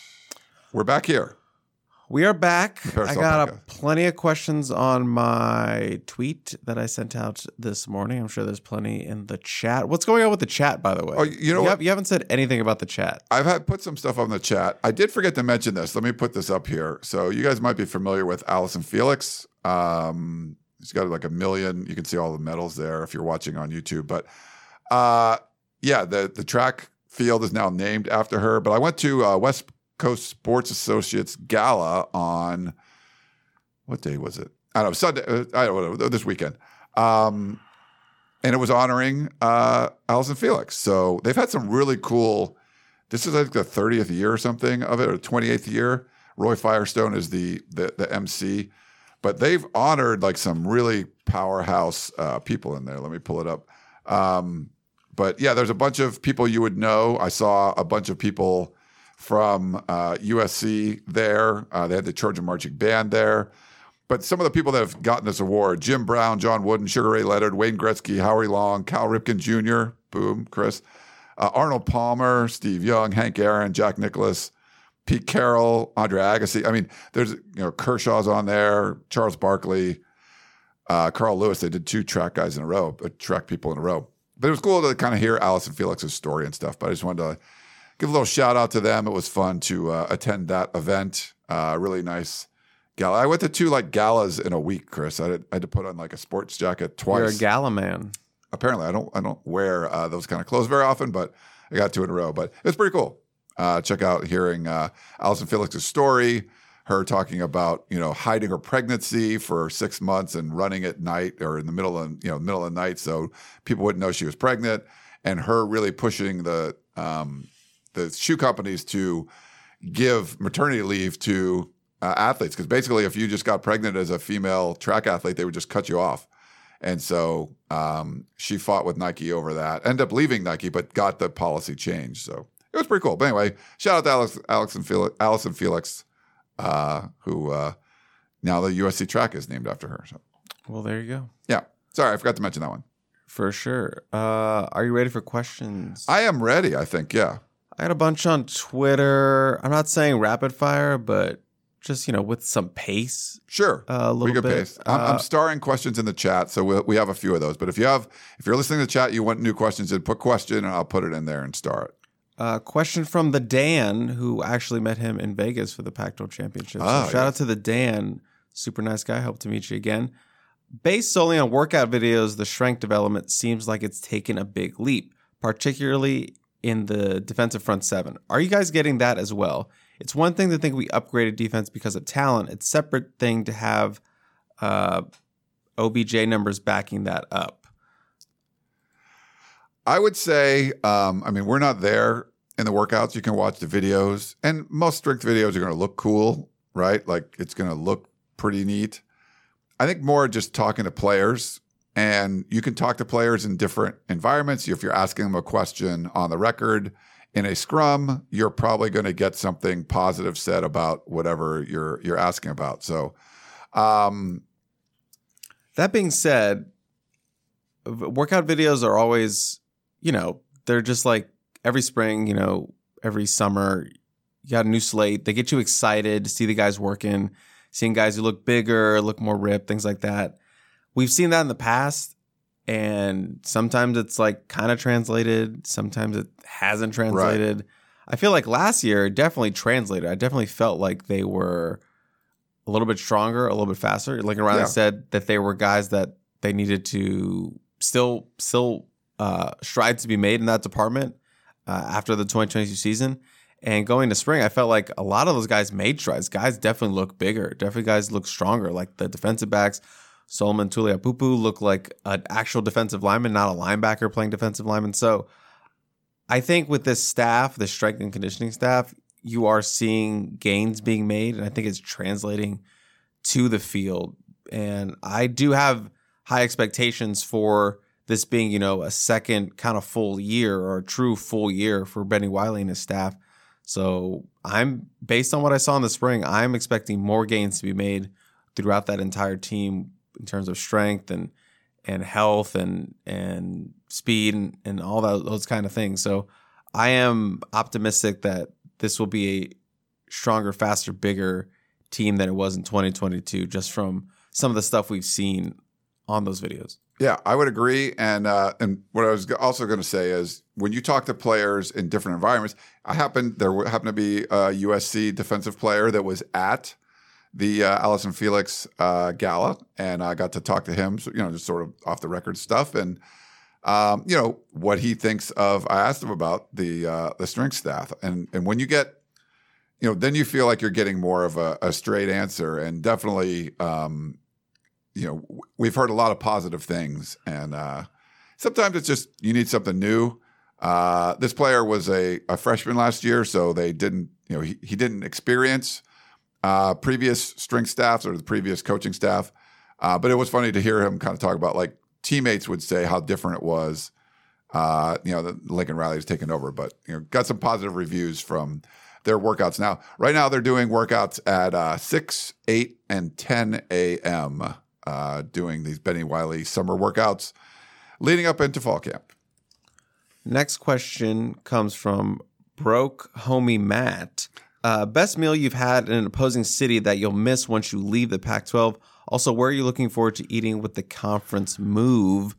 We're back here. We are back. Peristyle I got a, Podcast. plenty of questions on my tweet that I sent out this morning. I'm sure there's plenty in the chat. What's going on with the chat, by the way? Oh, you know you, what? have, you haven't said anything about the chat. I've had put some stuff on the chat. I did forget to mention this. Let me put this up here. So you guys might be familiar with Allison Felix. Um, she's got like a million. You can see all the medals there if you're watching on YouTube. But uh, yeah, the the track field is now named after her. But I went to uh, West Coast Sports Associates Gala on, what day was it? I don't know, Sunday, uh, I don't know, this weekend. Um, and it was honoring uh, Allison Felix. So they've had some really cool, this is I think the thirtieth year or something of it, or twenty-eighth year. Roy Firestone is the the, the M C. But they've honored like some really powerhouse uh, people in there. Let me pull it up. Um, But yeah, there's a bunch of people you would know. I saw a bunch of people from uh, U S C there. Uh, they had the Trojan Marching Band there. But some of the people that have gotten this award, Jim Brown, John Wooden, Sugar Ray Leonard, Wayne Gretzky, Howie Long, Cal Ripken Junior, boom, Chris, uh, Arnold Palmer, Steve Young, Hank Aaron, Jack Nicklaus, Pete Carroll, Andre Agassi. I mean, there's, you know, Kershaw's on there, Charles Barkley, uh, Carl Lewis. They did two track guys in a row, uh, track people in a row. But it was cool to kind of hear Allison Felix's story and stuff. But I just wanted to give a little shout out to them. It was fun to uh, attend that event. Uh, really nice gala. I went to two like galas in a week, Chris. I, did, I had to put on like a sports jacket twice. You're a gala man. Apparently, I don't I don't wear uh, those kind of clothes very often, but I got two in a row. But it's pretty cool. Uh, check out hearing uh, Allison Felix's story. Her talking about, you know, hiding her pregnancy for six months and running at night or in the middle of, you know, middle of the night so people wouldn't know she was pregnant, and her really pushing the um, the shoe companies to give maternity leave to uh, athletes, because basically if you just got pregnant as a female track athlete, they would just cut you off. And so um, she fought with Nike over that. Ended up leaving Nike, but got the policy changed. So it was pretty cool. But anyway, shout out to Alex, Alex and Felix, Allison Felix. Uh, who uh, now the U S C track is named after her. So. Well, there you go. Yeah. Sorry, I forgot to mention that one. For sure. Uh, are you ready for questions? I am ready, I think. Yeah. I got a bunch on Twitter. I'm not saying rapid fire, but just, you know, with some pace. Sure. Uh, a little we could bit. pace. I'm, Uh, I'm starring questions in the chat, so we'll, we have a few of those. But if you have, if you're listening to the chat, you want new questions, then put question, and I'll put it in there and star it. Uh, question from the Dan, who actually met him in Vegas for the Pac twelve Championship. So Ah, shout yes. out to the Dan. Super nice guy. Hope to meet you again. Based solely on workout videos, the strength development seems like it's taken a big leap, particularly in the defensive front seven. Are you guys getting that as well? It's one thing to think we upgraded defense because of talent. It's a separate thing to have uh, O B J numbers backing that up. I would say, um, I mean, we're not there in the workouts. You can watch the videos, and most strength videos are going to look cool, right? Like it's going to look pretty neat. I think more just talking to players, and you can talk to players in different environments. If you're asking them a question on the record in a scrum, you're probably going to get something positive said about whatever you're you're asking about. So, um, That being said, v- workout videos are always, you know, they're just like every spring, you know, every summer, you got a new slate. They get you excited to see the guys working, seeing guys who look bigger, look more ripped, things like that. We've seen that in the past, and sometimes it's like kind of translated. Sometimes it hasn't translated. Right. I feel like last year it definitely translated. I definitely felt like they were a little bit stronger, a little bit faster. Like Riley Yeah. said, that they were guys that they needed to still still uh, strides to be made in that department uh, after the twenty twenty-two season. And going to spring, I felt like a lot of those guys made strides. Guys definitely look bigger. Definitely guys look stronger. Like the defensive backs, Solomon Tuliapupu looked like an actual defensive lineman, not a linebacker playing defensive lineman. So I think with this staff, the strength and conditioning staff, you are seeing gains being made, and I think it's translating to the field. And I do have high expectations for this being, you know, a second kind of full year or a true full year for Benny Wiley and his staff. So I'm, based on what I saw in the spring, I'm expecting more gains to be made throughout that entire team in terms of strength and and health and and speed and, and all that, those kind of things. So I am optimistic that this will be a stronger, faster, bigger team than it was in twenty twenty-two, just from some of the stuff we've seen on those videos. Yeah, I would agree. And uh, and what I was also going to say is when you talk to players in different environments, I happened there happened to be a U S C defensive player that was at the uh, Allison Felix uh, gala, and I got to talk to him. So, you know, just sort of off the record stuff, and um, you know what he thinks of. I asked him about the uh, the strength staff, and and when you get, you know, then you feel like you're getting more of a, a straight answer, and definitely. Um, You know, we've heard a lot of positive things, and uh, sometimes it's just you need something new. Uh, this player was a, a freshman last year, so they didn't, you know, he, he didn't experience uh, previous strength staffs or the previous coaching staff. Uh, but it was funny to hear him kind of talk about, like, teammates would say how different it was. Uh, you know, that Lincoln Riley has taken over, but you know, got some positive reviews from their workouts now. Right now, they're doing workouts at uh, six, eight, and ten a.m. Uh, doing these Benny Wiley summer workouts leading up into fall camp. Next question comes from Broke Homie Matt. Uh, best meal you've had in an opposing city that you'll miss once you leave the Pac twelve. Also, where are you looking forward to eating with the conference move?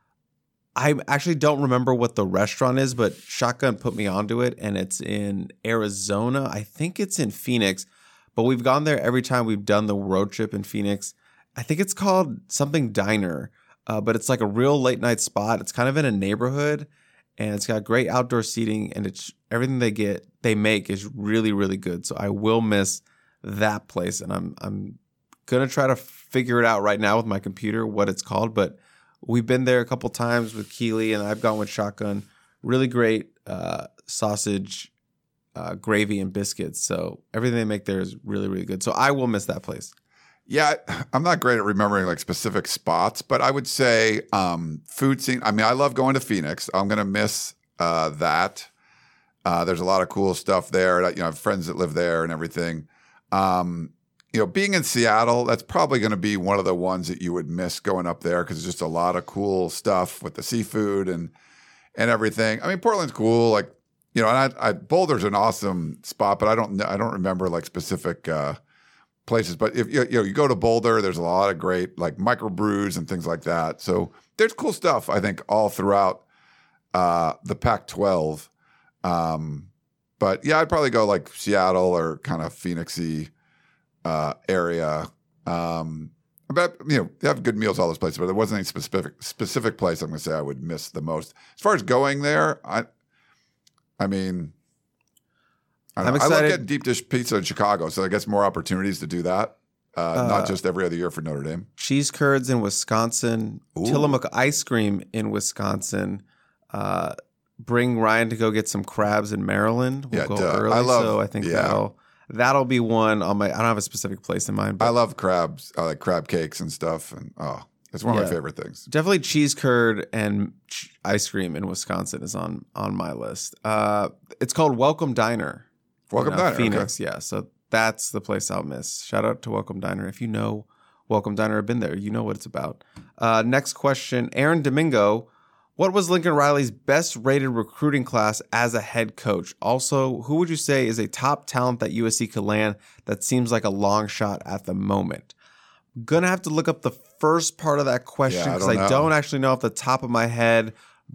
I actually don't remember what the restaurant is, but Shotgun put me onto it, and it's in Arizona. I think it's in Phoenix, but we've gone there every time we've done the road trip in Phoenix. I think it's called something Diner, uh, but it's like a real late night spot. It's kind of in a neighborhood, and it's got great outdoor seating, and it's everything they get they make is really, really good. So I will miss that place, and I'm I'm gonna try to figure it out right now with my computer what it's called. But we've been there a couple times with Keely, and I've gone with Shotgun. Really great uh, sausage, uh, gravy, and biscuits. So everything they make there is really, really good. So I will miss that place. Yeah, I'm not great at remembering like specific spots, but I would say um, food scene. I mean, I love going to Phoenix. I'm going to miss uh, that. Uh, there's a lot of cool stuff there. You know, I have friends that live there and everything. Um, you know, being in Seattle, that's probably going to be one of the ones that you would miss going up there because there's just a lot of cool stuff with the seafood and and everything. I mean, Portland's cool, like you know, and I, I Boulder's an awesome spot, but I don't I don't remember like specific uh, places. But if you, you know you go to Boulder, there's a lot of great like microbrews and things like that. So there's cool stuff I think all throughout uh, the Pac twelve. Um, but yeah, I'd probably go like Seattle or kind of Phoenix-y uh, area. Um, but you know, they have good meals all those places, but there wasn't any specific specific place I'm going to say I would miss the most. As far as going there, I, I mean, I, I'm know, I excited. love getting deep dish pizza in Chicago, so I guess more opportunities to do that. Uh, Uh, not just every other year for Notre Dame. Cheese curds in Wisconsin, Ooh. Tillamook ice cream in Wisconsin. Uh, bring Ryan to go get some crabs in Maryland. We'll Yeah, go duh. early, I love- so I think yeah. that'll that'll be one on my. I don't have a specific place in mind, but I love crabs. I like crab cakes and stuff, and oh, it's one of Yeah. my favorite things. definitely cheese curd and ch- ice cream in Wisconsin is on on my list. Uh, it's called Welcome Diner. Welcome in, uh, Diner, okay. Phoenix. Yeah, so that's the place I'll miss. Shout out to Welcome Diner. If you know Welcome Diner, have been there, you know what it's about. Uh, next question, Aaron Domingo. What was Lincoln Riley's best rated recruiting class as a head coach? Also, who would you say is a top talent that U S C could land that seems like a long shot at the moment? Gonna have to look up the first part of that question Yeah, I because don't I, know. don't actually know off the top of my head.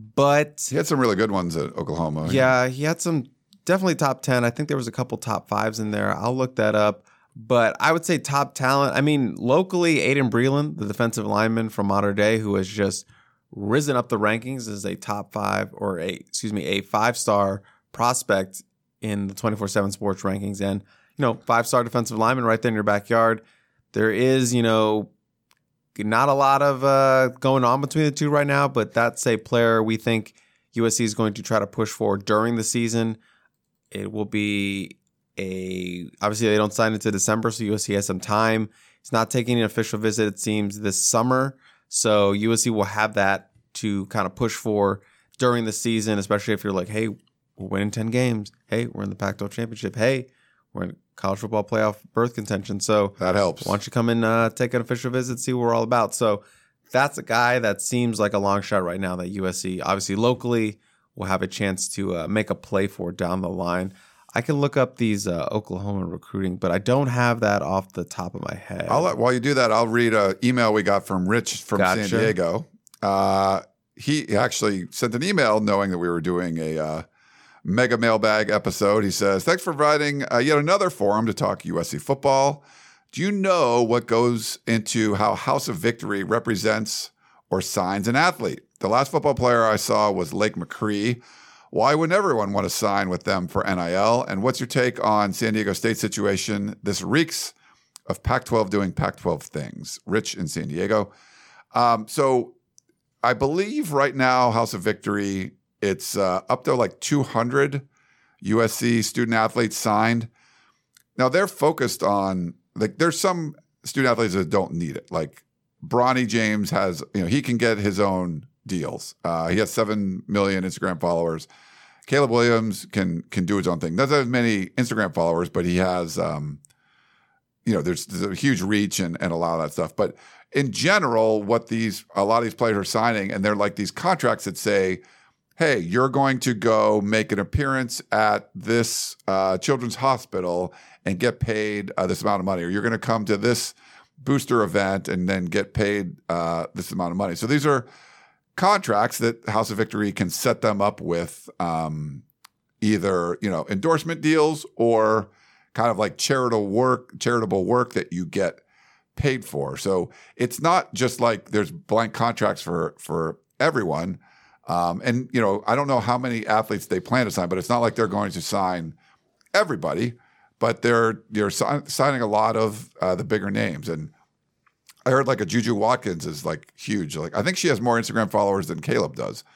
But He had some really good ones at Oklahoma. yeah, he had some definitely top ten. I think there was a couple top fives in there. I'll look that up. But I would say top talent. I mean, locally, Aiden Breland, the defensive lineman from Mater Dei, who has just risen up the rankings as a top five or a, excuse me, a five-star prospect in the twenty-four seven Sports rankings. And, you know, five-star defensive lineman right there in your backyard. There is, you know, not a lot of uh, going on between the two right now, but that's a player we think U S C is going to try to push for during the season. It will be a, obviously they don't sign until December, so U S C has some time. He's not taking an official visit, it seems, this summer. So U S C will have that to kind of push for during the season, especially if you're like, hey, we're winning ten games. Hey, we're in the Pac twelve championship. Hey, we're in college football playoff berth contention. So That helps. why don't you come and uh, take an official visit, see what we're all about. So that's a guy that seems like a long shot right now that U S C, obviously locally, will have a chance to uh, make a play for down the line. I can look up these uh, Oklahoma recruiting, but I don't have that off the top of my head. I'll let, while you do that, I'll read an email we got from Rich from Gotcha. San Diego. Uh, he actually sent an email knowing that we were doing a uh, mega mailbag episode. He says, thanks for providing uh, yet another forum to talk U S C football. Do you know what goes into how House of Victory represents or signs an athlete? The last football player I saw was Lake McCree. Why wouldn't everyone want to sign with them for N I L? And what's your take on San Diego State's situation? This reeks of Pac twelve doing Pac twelve things. Rich in San Diego. Um, so I believe right now, House of Victory, it's uh, up to like two hundred U S C student athletes signed. Now they're focused on, like, there's some student athletes that don't need it. Like Bronny James has, you know, he can get his own deals. Uh, he has seven million Instagram followers. Caleb Williams can can do his own thing. Doesn't have many Instagram followers, but he has, um, you know, there's, there's a huge reach and, and a lot of that stuff. But in general, what these a lot of these players are signing, and they're like these contracts that say, hey, you're going to go make an appearance at this uh, children's hospital and get paid uh, this amount of money, or you're going to come to this booster event and then get paid uh, this amount of money. So these are contracts that House of Victory can set them up with, um, either, you know, endorsement deals or kind of like charitable work, charitable work that you get paid for. So it's not just like there's blank contracts for for everyone. Um, and, you know, I don't know how many athletes they plan to sign, but it's not like they're going to sign everybody, but they're they're si- signing a lot of uh, the bigger names. And I heard like a Juju Watkins is like huge. Like I think she has more Instagram followers than Caleb does.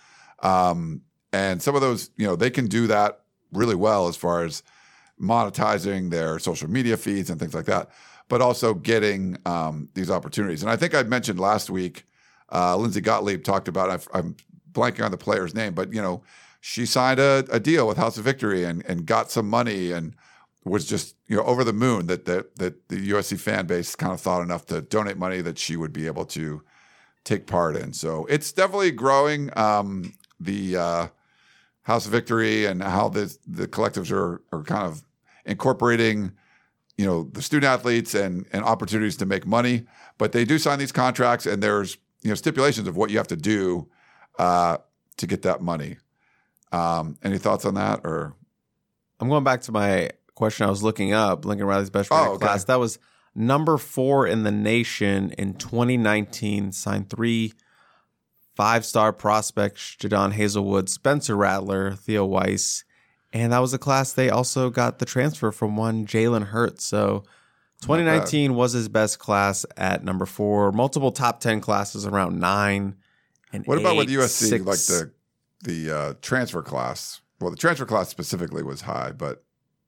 Um, and some of those, you know, they can do that really well as far as monetizing their social media feeds and things like that, but also getting um, these opportunities. And I think I mentioned last week, uh, Lindsay Gottlieb talked about, I've, I'm blanking on the player's name, but, you know, she signed a, a deal with House of Victory and, and got some money and was just, you know, over the moon that that that the U S C fan base kind of thought enough to donate money that she would be able to take part in. So it's definitely growing. Um, the uh, House of Victory and how the the collectives are are kind of incorporating, you know, the student athletes and and opportunities to make money. But they do sign these contracts, and there's, you know, stipulations of what you have to do uh, to get that money. Um, any thoughts on that? Or I'm going back to my question I was looking up, Lincoln Riley's best rated Oh, okay. class. That was number four in the nation in twenty nineteen, signed three five-star prospects, Jadon Hazelwood, Spencer Rattler, Theo Weiss, and that was a class they also got the transfer from one Jalen Hurts. So twenty nineteen was his best class at number four. Multiple top ten classes around nine and what about eight, with U S C, six. like the the uh, transfer class? Well, the transfer class specifically was high, but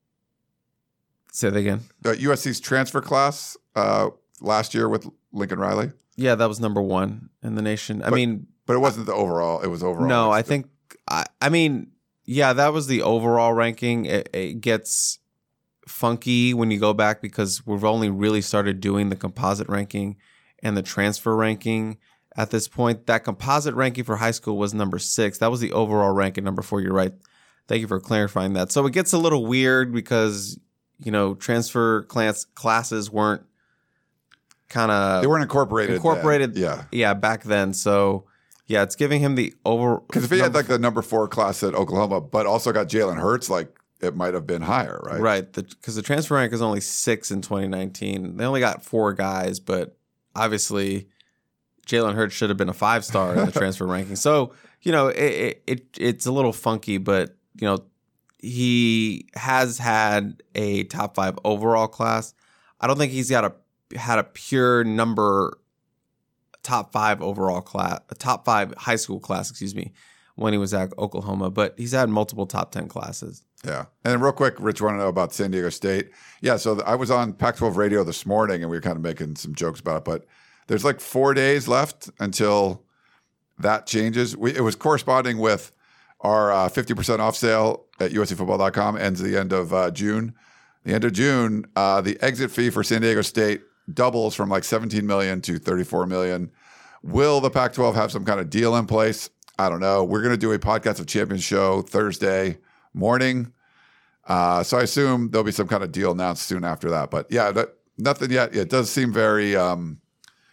Say that again. uh, U S C's transfer class uh, last year with Lincoln Riley, Yeah, that was number one in the nation. I But- mean, but it wasn't the overall. It was overall. no, I It's the- think, I, I mean, yeah, that was the overall ranking. It, it gets funky when you go back because we've only really started doing the composite ranking and the transfer ranking at this point. That composite ranking for high school was number six. That was the overall rank at number four. You're right. Thank you for clarifying that. So it gets a little weird because, you know, transfer class classes weren't kind of they weren't incorporated. incorporated. then. Yeah. Yeah, back then. So yeah, it's giving him the over. Because if he had number- like the number four class at Oklahoma, but also got Jalen Hurts, like it might have been higher, right? Right, because the, the transfer rank is only six in twenty nineteen. They only got four guys, but obviously Jalen Hurts should have been a five star in the transfer ranking. So you know, it, it, it it's a little funky, but you know, he has had a top five overall class. I don't think he's got a had a pure number top five overall class, a top five high school class, excuse me, when he was at Oklahoma, but he's had multiple top ten classes. Yeah. And real quick, Rich, want to know about San Diego State? Yeah. So th- I was on Pac twelve radio this morning, and we were kind of making some jokes about it, but there's like four days left until that changes. We, it was corresponding with our uh, fifty percent off sale at U S C football dot com ends the end of uh, June. The end of June, uh, the exit fee for San Diego State doubles from like seventeen million dollars to thirty-four million dollars. Will the Pac twelve have some kind of deal in place? I don't know. We're going to do a Podcast of Champions show Thursday morning. Uh, so I assume there'll be some kind of deal announced soon after that. But yeah, that, nothing yet. It does seem very, um,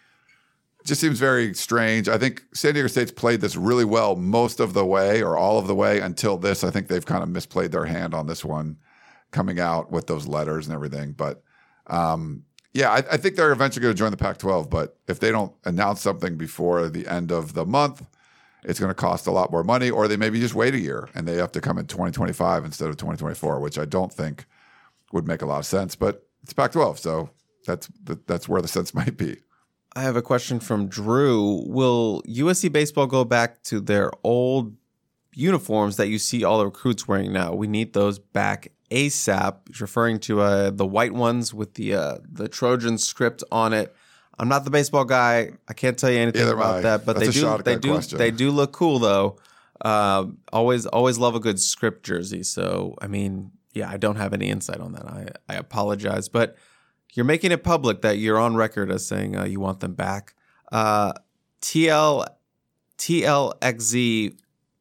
it just seems very strange. I think San Diego State's played this really well most of the way or all of the way until this. I think they've kind of misplayed their hand on this one coming out with those letters and everything. But um, yeah, I, I think they're eventually going to join the Pac twelve. But if they don't announce something before the end of the month, it's going to cost a lot more money, or they maybe just wait a year and they have to come in twenty twenty-five instead of twenty twenty-four, which I don't think would make a lot of sense. But it's Pac twelve, so that's that's where the sense might be. I have a question from Drew. Will U S C baseball go back to their old uniforms that you see all the recruits wearing now? We need those back ASAP. He's referring to uh, the white ones with the uh, the Trojan script on it. I'm not the baseball guy. I can't tell you anything Either about am I. that, but That's they a do shot at they that do question. they do look cool though. Uh, always always love a good script jersey. So I mean, yeah, I don't have any insight on that. I I apologize, but you're making it public that you're on record as saying uh, you want them back. Uh, T L T L X Z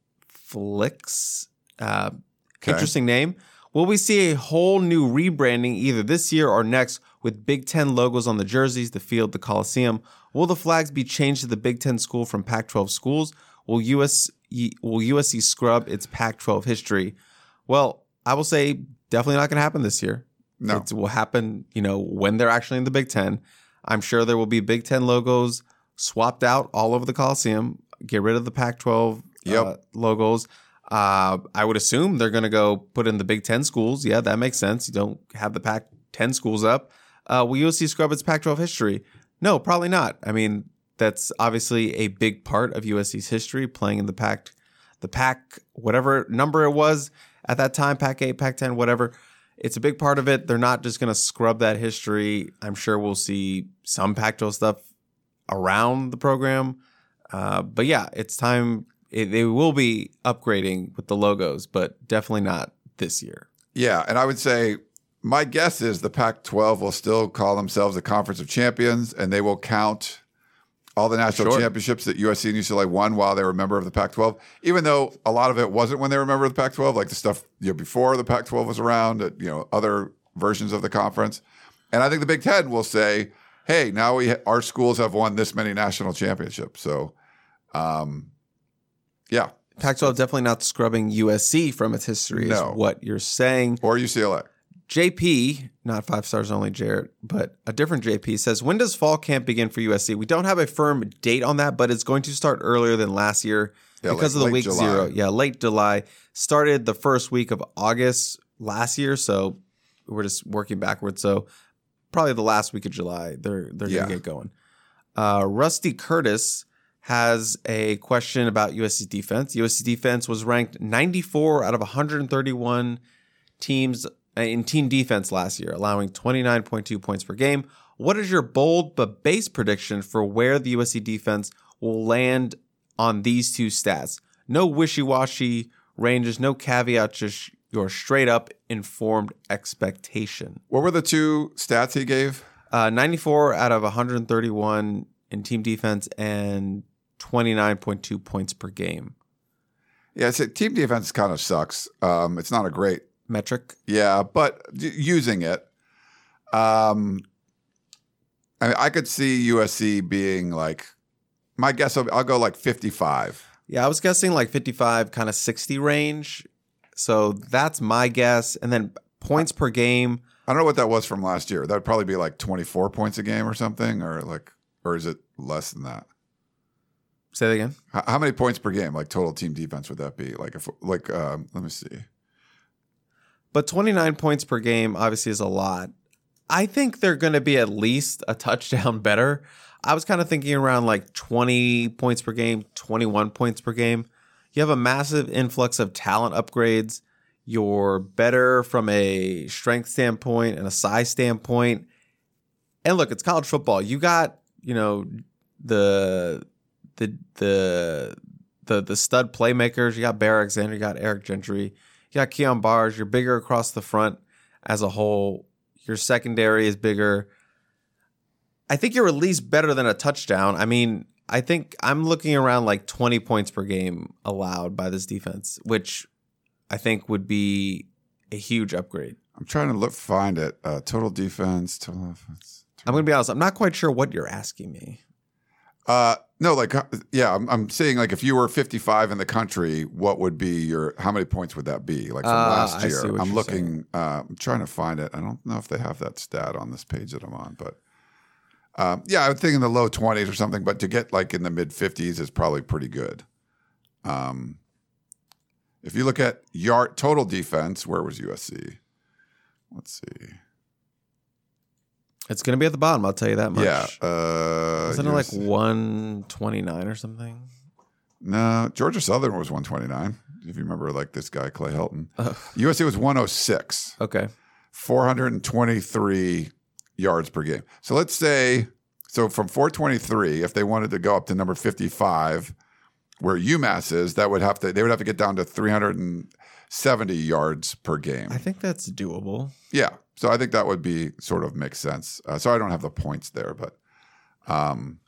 Flicks, uh, Okay. interesting name. Will we see a whole new rebranding either this year or next with Big Ten logos on the jerseys, the field, the Coliseum? Will the flags be changed to the Big Ten school from Pac twelve schools? Will U S will U S C scrub its Pac twelve history? Well, I will say definitely not going to happen this year. No. It will happen, you know, when they're actually in the Big Ten. I'm sure there will be Big Ten logos swapped out all over the Coliseum. Get rid of the Pac twelve Yep. uh, logos. Uh, I would assume they're going to go put in the Big Ten schools. Yeah, that makes sense. You don't have the Pac ten schools up. Uh, will U S C scrub its Pac twelve history? No, probably not. I mean, that's obviously a big part of U S C's history, playing in the Pac, the Pac, whatever number it was at that time, Pac eight, Pac ten, whatever. It's a big part of it. They're not just going to scrub that history. I'm sure we'll see some Pac twelve stuff around the program. Uh, but yeah, it's time. It, they will be upgrading with the logos, but definitely not this year. Yeah, and I would say my guess is the Pac twelve will still call themselves the Conference of Champions, and they will count all the national Sure. championships that U S C and U C L A won while they were a member of the Pac twelve, even though a lot of it wasn't when they were a member of the Pac twelve, like the stuff you know, before the Pac twelve was around, at, you know, other versions of the conference. And I think the Big Ten will say, hey, now we ha- our schools have won this many national championships. So, um, yeah. Pac twelve definitely not scrubbing U S C from its history No. is what you're saying. Or U C L A. J P, not five stars only, Jarrett, but a different J P says, when does fall camp begin for U S C? We don't have a firm date on that, but it's going to start earlier than last year Yeah, because like of the late week July. zero. Yeah, late July. Started the first week of August last year, so we're just working backwards. So probably the last week of July, they're they're Yeah. going to get going. Uh, Rusty Curtis has a question about U S C defense. U S C defense was ranked ninety-four out of one hundred thirty-one teams in team defense last year, allowing twenty-nine point two points per game. What is your bold but base prediction for where the U S C defense will land on these two stats? No wishy-washy ranges, no caveat, just your straight-up informed expectation. What were the two stats he gave? Uh, ninety-four out of one hundred thirty-one in team defense and twenty-nine point two points per game. Yeah, so team defense kind of sucks. Um, it's not a great Metric. Yeah, but d- using it, um, I mean, I could see U S C being like, my guess, I'll, I'll go like fifty-five. Yeah, I was guessing like fifty-five, kind of sixty range. So that's my guess. And then points per game. I don't know what that was from last year. That would probably be like twenty-four points a game or something, or like, or is it less than that? Say that again. How, how many points per game, like total team defense, would that be? Like, if like, um, let me see. But twenty-nine points per game obviously is a lot. I think they're going to be at least a touchdown better. I was kind of thinking around like twenty points per game, twenty-one points per game. You have a massive influx of talent upgrades. You're better from a strength standpoint and a size standpoint. And look, it's college football. You got, you know, the the the the the stud playmakers. You got Bear Alexander, you got Eric Gentry. You got Keon Bars. You're bigger across the front as a whole. Your secondary is bigger. I think you're at least better than a touchdown. I mean, I think I'm looking around like twenty points per game allowed by this defense, which I think would be a huge upgrade. I'm trying to look, find it. Uh, total defense, total offense. I'm going to be honest. I'm not quite sure what you're asking me. Uh, no, like, uh, yeah, I'm, I'm saying like if you were fifty-five in the country, what would be your, how many points would that be? Like from Uh, last I see year. what I'm you're looking, uh, I'm trying to find it. I don't know if they have that stat on this page that I'm on, but um, yeah, I would think in the low twenties or something, but to get like in the mid fifties is probably pretty good. Um, if you look at yard total defense, where was U S C? Let's see. It's going to be at the bottom. I'll tell you that much. Yeah. Uh, Isn't it like U S C one twenty-nine or something? No, Georgia Southern was one twenty-nine. If you remember, like this guy, Clay Helton. Uh, U S C was one oh six, okay. four hundred twenty-three yards per game. So let's say, so from four twenty-three, if they wanted to go up to number fifty-five, where UMass is, that would have to, they would have to get down to three hundred seventy yards per game. I think that's doable. Yeah. So I think that would be sort of makes sense. Uh, so I don't have the points there, but um,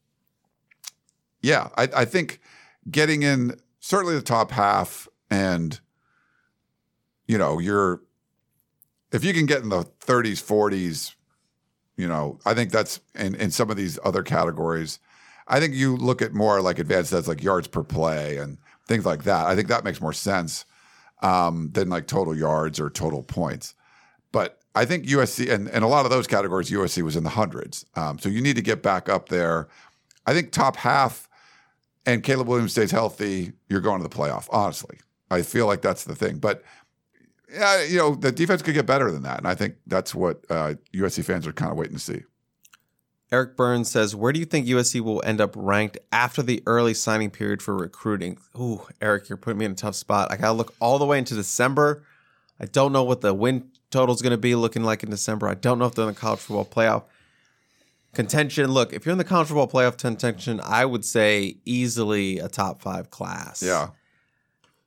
yeah, I, I think getting in certainly the top half and, you know, you're, if you can get in the thirties, forties, you know, I think that's in, in some of these other categories. I think you look at more like advanced stats like yards per play and things like that. I think that makes more sense um, than like total yards or total points. But I think U S C, and, and a lot of those categories, U S C was in the hundreds. Um, so you need to get back up there. I think top half, and Caleb Williams stays healthy, you're going to the playoff, honestly. I feel like that's the thing. But, yeah, you know, the defense could get better than that. And I think that's what uh, U S C fans are kind of waiting to see. Eric Burns says, where do you think U S C will end up ranked after the early signing period for recruiting? Ooh, Eric, you're putting me in a tough spot. I got to look all the way into December. I don't know what the win total is going to be looking like in December. I don't know if they're in the college football playoff contention. Look, if you're in the college football playoff contention, I would say easily a top five class. Yeah.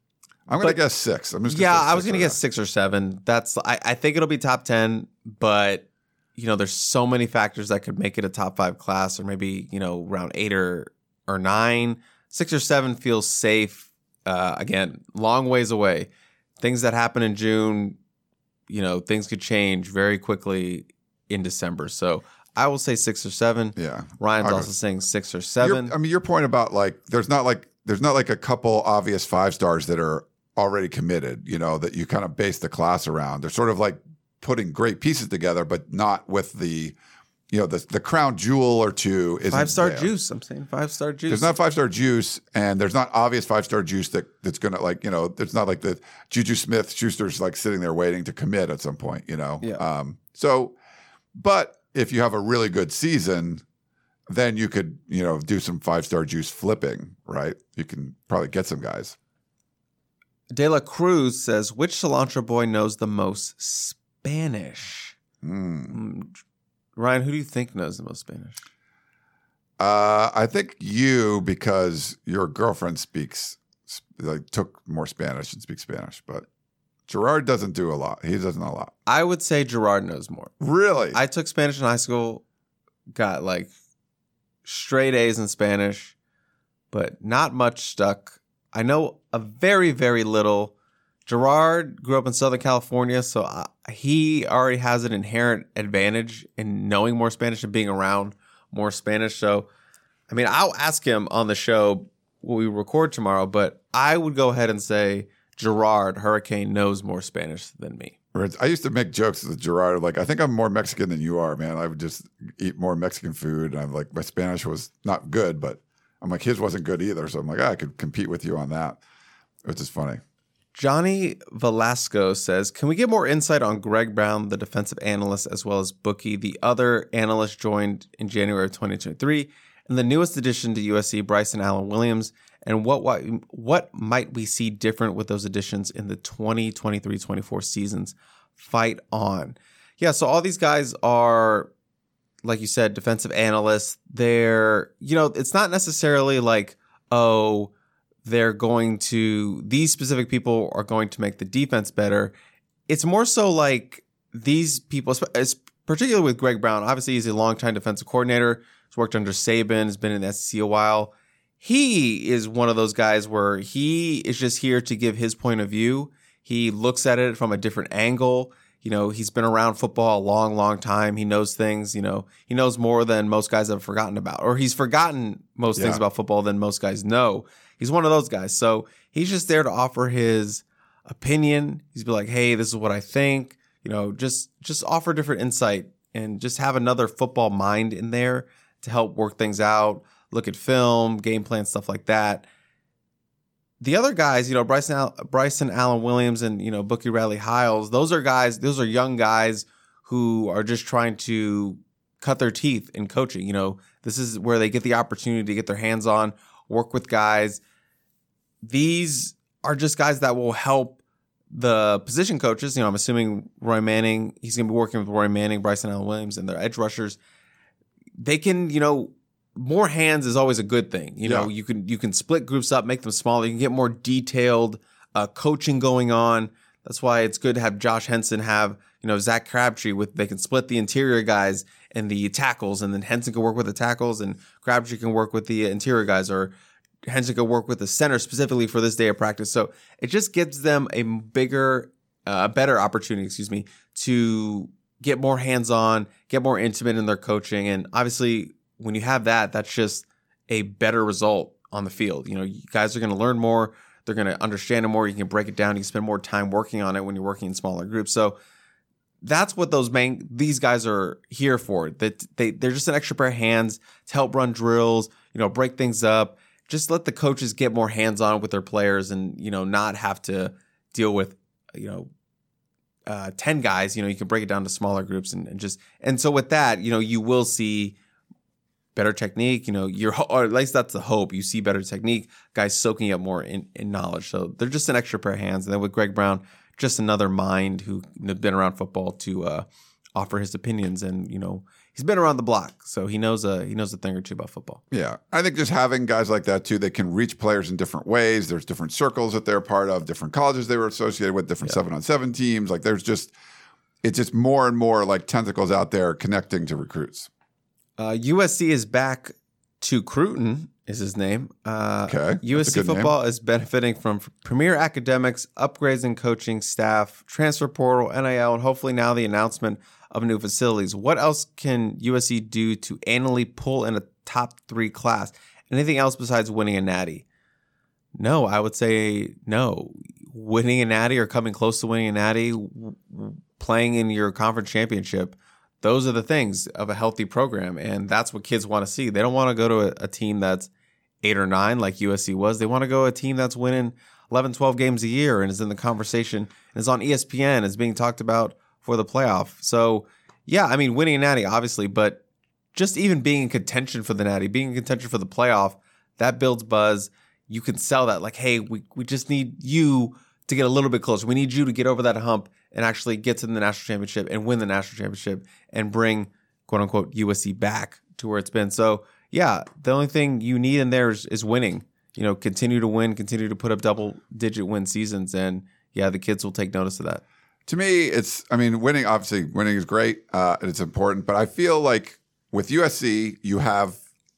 I'm going to guess six. I'm just yeah, gonna I was going to guess six or seven. That's I, I think it'll be top ten, but you know, there's so many factors that could make it a top five class, or maybe you know, round eight or or nine. Six or seven feels safe. Uh, again, long ways away. Things that happen in June, you know, things could change very quickly in December. So I will say six or seven. Yeah, Ryan's I'll also go. saying six or seven. Your, I mean, your point about like there's not like there's not like a couple obvious five stars that are already committed, you know, that you kind of base the class around. They're sort of like putting great pieces together, but not with the, you know, the the crown jewel or two. Isn't five star there. juice. I'm saying five star juice. There's not five star juice, and there's not obvious five star juice that that's gonna like you know. There's not like the Juju Smith Schuster's like sitting there waiting to commit at some point, you know. Yeah. Um. So, but if you have a really good season, then you could you know do some five star juice flipping, right? You can probably get some guys. De La Cruz says, which cilantro boy knows the most Spanish? Mm. Ryan, who do you think knows the most Spanish? Uh, I think you, because your girlfriend speaks, like took more Spanish and speaks Spanish, but Gerard doesn't do a lot. He doesn't know a lot. I would say Gerard knows more. Really? I took Spanish in high school, got like straight A's in Spanish, but not much stuck. I know a very, very little. Gerard grew up in Southern California, so I, he already has an inherent advantage in knowing more Spanish and being around more Spanish. So, I mean, I'll ask him on the show when we record tomorrow, but I would go ahead and say Gerard Hurricane knows more Spanish than me. I used to make jokes with Gerard, like, I think I'm more Mexican than you are, man. I would just eat more Mexican food. And I'm like, my Spanish was not good, but I'm like, his wasn't good either. So I'm like, ah, I could compete with you on that, which is funny. Johnny Velasco says, can we get more insight on Greg Brown, the defensive analyst, as well as Bookie? The other analyst joined in January of twenty twenty-three, and the newest addition to U S C, Bryson Allen Williams. And what what, what might we see different with those additions in the twenty twenty-three twenty-four seasons? Fight on. Yeah, so all these guys are, like you said, defensive analysts. They're, you know, it's not necessarily like, oh, they're going to, these specific people are going to make the defense better. It's more so like these people, particularly with Greg Brown. Obviously, he's a longtime defensive coordinator. He's worked under Saban, has been in the S E C a while. He is one of those guys where he is just here to give his point of view. He looks at it from a different angle. You know, he's been around football a long, long time. He knows things, you know, he knows more than most guys have forgotten about, or he's forgotten most Yeah. things about football than most guys know. He's one of those guys. So he's just there to offer his opinion. He's be like, hey, this is what I think, you know, just, just offer different insight and just have another football mind in there to help work things out, look at film, game plan, stuff like that. The other guys, you know, Bryson, Al- Bryson Allen Williams and, you know, Bookie Riley Hiles, those are guys, those are young guys who are just trying to cut their teeth in coaching. You know, this is where they get the opportunity to get their hands on, work with guys. These are just guys that will help the position coaches. You know, I'm assuming Roy Manning, he's going to be working with Roy Manning, Bryson Allen Williams, and their edge rushers. They can, you know, more hands is always a good thing. You know, Yeah. you can you can split groups up, make them smaller. You can get more detailed uh, coaching going on. That's why it's good to have Josh Henson have, you know, Zach Crabtree with, they can split the interior guys and the tackles, and then Henson can work with the tackles and Crabtree can work with the interior guys, or Henson can work with the center specifically for this day of practice. So it just gives them a bigger, a uh, better opportunity, excuse me, to get more hands-on, get more intimate in their coaching. And obviously when you have that, that's just a better result on the field. You know, you guys are going to learn more. They're going to understand it more. You can break it down. You can spend more time working on it when you're working in smaller groups. So that's what those main, these guys are here for. That they, they're just an extra pair of hands to help run drills, you know, break things up. Just let the coaches get more hands-on with their players and, you know, not have to deal with, you know, uh, ten guys. You know, you can break it down to smaller groups and, and just, and so with that, you know, you will see better technique. You know, you're, or at least that's the hope. You see better technique, guys soaking up more in, in knowledge. So they're just an extra pair of hands. And then with Greg Brown, just another mind who has been around football to uh, offer his opinions. And, you know, he's been around the block, so he knows a he knows a thing or two about football. Yeah. I think just having guys like that, too, they can reach players in different ways. There's different circles that they're part of, different colleges they were associated with, different seven-on-seven teams. Like, there's just – it's just more and more like tentacles out there connecting to recruits. Uh, U S C is back to Cruton, is his name. Uh, Okay. U S C football name. is benefiting from premier academics, upgrades in coaching staff, transfer portal, N I L, and hopefully now the announcement of new facilities. What else can U S C do to annually pull in a top three class? Anything else besides winning a natty? No, I would say no. Winning a natty or coming close to winning a natty, playing in your conference championship, those are the things of a healthy program, and that's what kids want to see. They don't want to go to a, a team that's eight or nine like U S C was. They want to go to a team that's winning eleven, twelve games a year and is in the conversation and is on E S P N, is being talked about for the playoff. So, yeah, I mean, winning a natty, obviously, but just even being in contention for the natty, being in contention for the playoff, that builds buzz. You can sell that like, hey, we, we just need you to get a little bit closer. We need you to get over that hump and actually get to the national championship and win the national championship and bring, quote unquote, U S C back to where it's been. So, yeah, the only thing you need in there is, is winning. You know, continue to win, continue to put up double-digit win seasons, and, yeah, the kids will take notice of that. To me, it's, I mean, winning, obviously, winning is great uh, and it's important, but I feel like with U S C, you have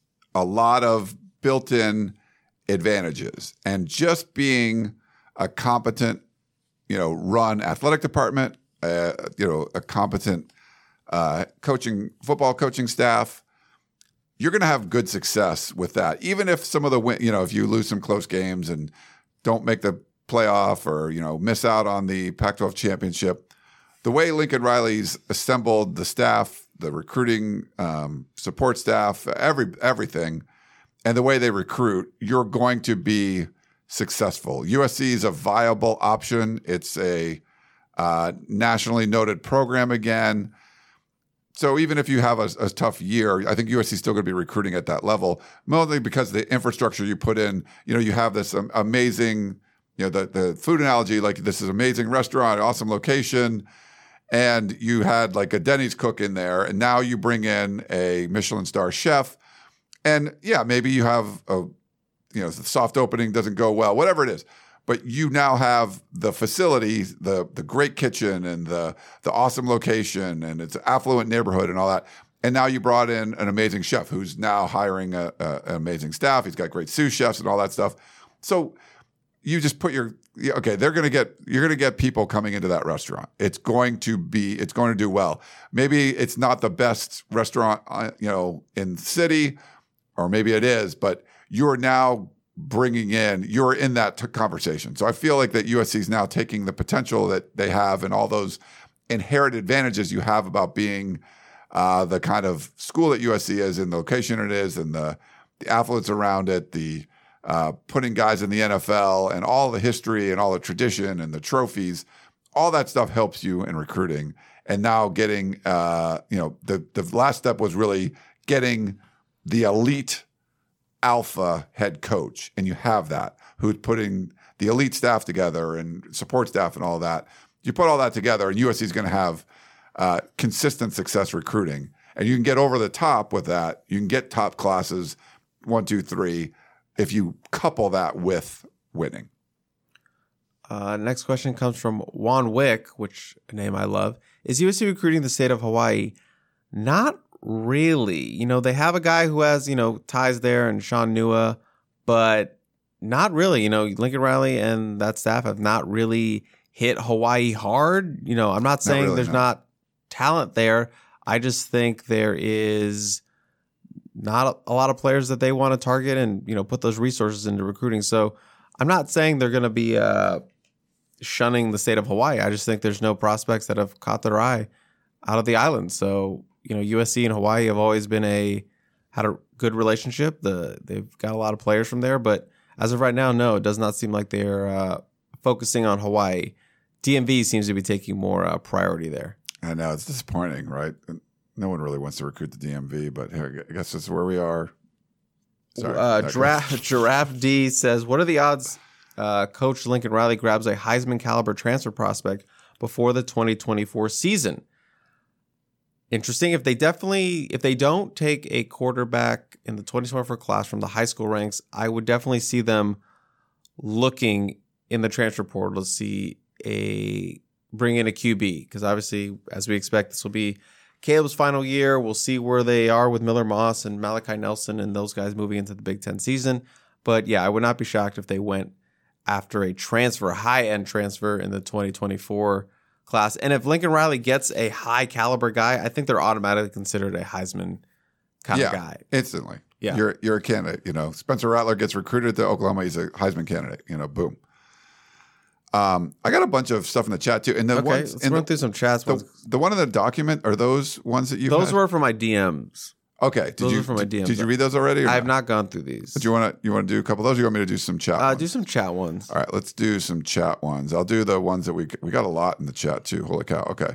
a lot of built-in advantages. And just being a competent, you know, run athletic department, uh, you know, a competent uh, coaching, football coaching staff, you're going to have good success with that. Even if some of the, win, you know, if you lose some close games and don't make the playoff or, you know, miss out on the Pac twelve championship, the way Lincoln Riley's assembled the staff, the recruiting um, support staff, every everything, and the way they recruit, you're going to be successful. U S C is a viable option. It's a uh, nationally noted program again. So even if you have a, a tough year, I think U S C is still going to be recruiting at that level, mostly because of the infrastructure you put in. You know, you have this um, amazing, you know, the, the food analogy, like this is amazing restaurant, awesome location, and you had like a Denny's cook in there, and now you bring in a Michelin star chef, and yeah, maybe you have a, you know, the soft opening doesn't go well, whatever it is. But you now have the facilities, the the great kitchen and the the awesome location and it's an affluent neighborhood and all that. And now you brought in an amazing chef who's now hiring a, a, an amazing staff. He's got great sous chefs and all that stuff. So you just put your okay. They're going to get you're going to get people coming into that restaurant. It's going to be it's going to do well. Maybe it's not the best restaurant, you know, in the city, or maybe it is, but you're now bringing in, you're in that t- conversation. So I feel like that U S C is now taking the potential that they have and all those inherent advantages you have about being uh, the kind of school that U S C is, and the location it is, and the, the affluence around it, the uh, putting guys in the N F L, and all the history and all the tradition and the trophies. All that stuff helps you in recruiting. And now getting, uh, you know, the the last step was really getting the elite alpha head coach, and you have that, who's putting the elite staff together and support staff and all that. You put all that together, and U S C is going to have uh, consistent success recruiting, and you can get over the top with that. You can get top classes, one, two, three, if you couple that with winning. Uh, next question comes from Juan Wick, which a name I love. Is U S C recruiting the state of Hawaii? Not really. You know, they have a guy who has, you know, ties there, and Sean Nua, but not really. You know, Lincoln Riley and that staff have not really hit Hawaii hard. You know, I'm not saying not really, there's no. not talent there. I just think there is not a lot of players that they want to target and, you know, put those resources into recruiting. So I'm not saying they're going to be uh, shunning the state of Hawaii. I just think there's no prospects that have caught their eye out of the island. So, you know, U S C and Hawaii have always been a had a good relationship. The they've got a lot of players from there, but as of right now, no, it does not seem like they're uh, focusing on Hawaii. D M V seems to be taking more uh, priority there. I know, it's disappointing, right? No one really wants to recruit the D M V, but I guess that's where we are. Sorry. Uh, Giraffe, Giraffe D says, "What are the odds uh, Coach Lincoln Riley grabs a Heisman caliber transfer prospect before the twenty twenty-four season?" interesting. If they definitely, if they don't take a quarterback in the twenty twenty-four class from the high school ranks, I would definitely see them looking in the transfer portal to see a bring in a Q B, because obviously, as we expect, this will be Caleb's final year. We'll see where they are with Miller Moss and Malachi Nelson and those guys moving into the Big Ten season. But yeah, I would not be shocked if they went after a transfer, high-end transfer in the twenty twenty-four class. And if Lincoln Riley gets a high-caliber guy, I think they're automatically considered a Heisman kind yeah, of guy. Instantly. Yeah. You're, you're a candidate. You know, Spencer Rattler gets recruited to Oklahoma. He's a Heisman candidate. You know, boom. Um, I got a bunch of stuff in the chat too. And the Okay, ones, let's and run the, through some chats. the, the one in the document, are those ones that you Those had? were from my D Ms. Okay. Did those you, were from my did, D Ms. did you read those already? Or I have not gone through these. Do you want to you want to do a couple of those? Or you want me to do some chat? Uh, ones? do some chat ones. All right, let's do some chat ones. I'll do the ones that we we got a lot in the chat too. Holy cow! Okay,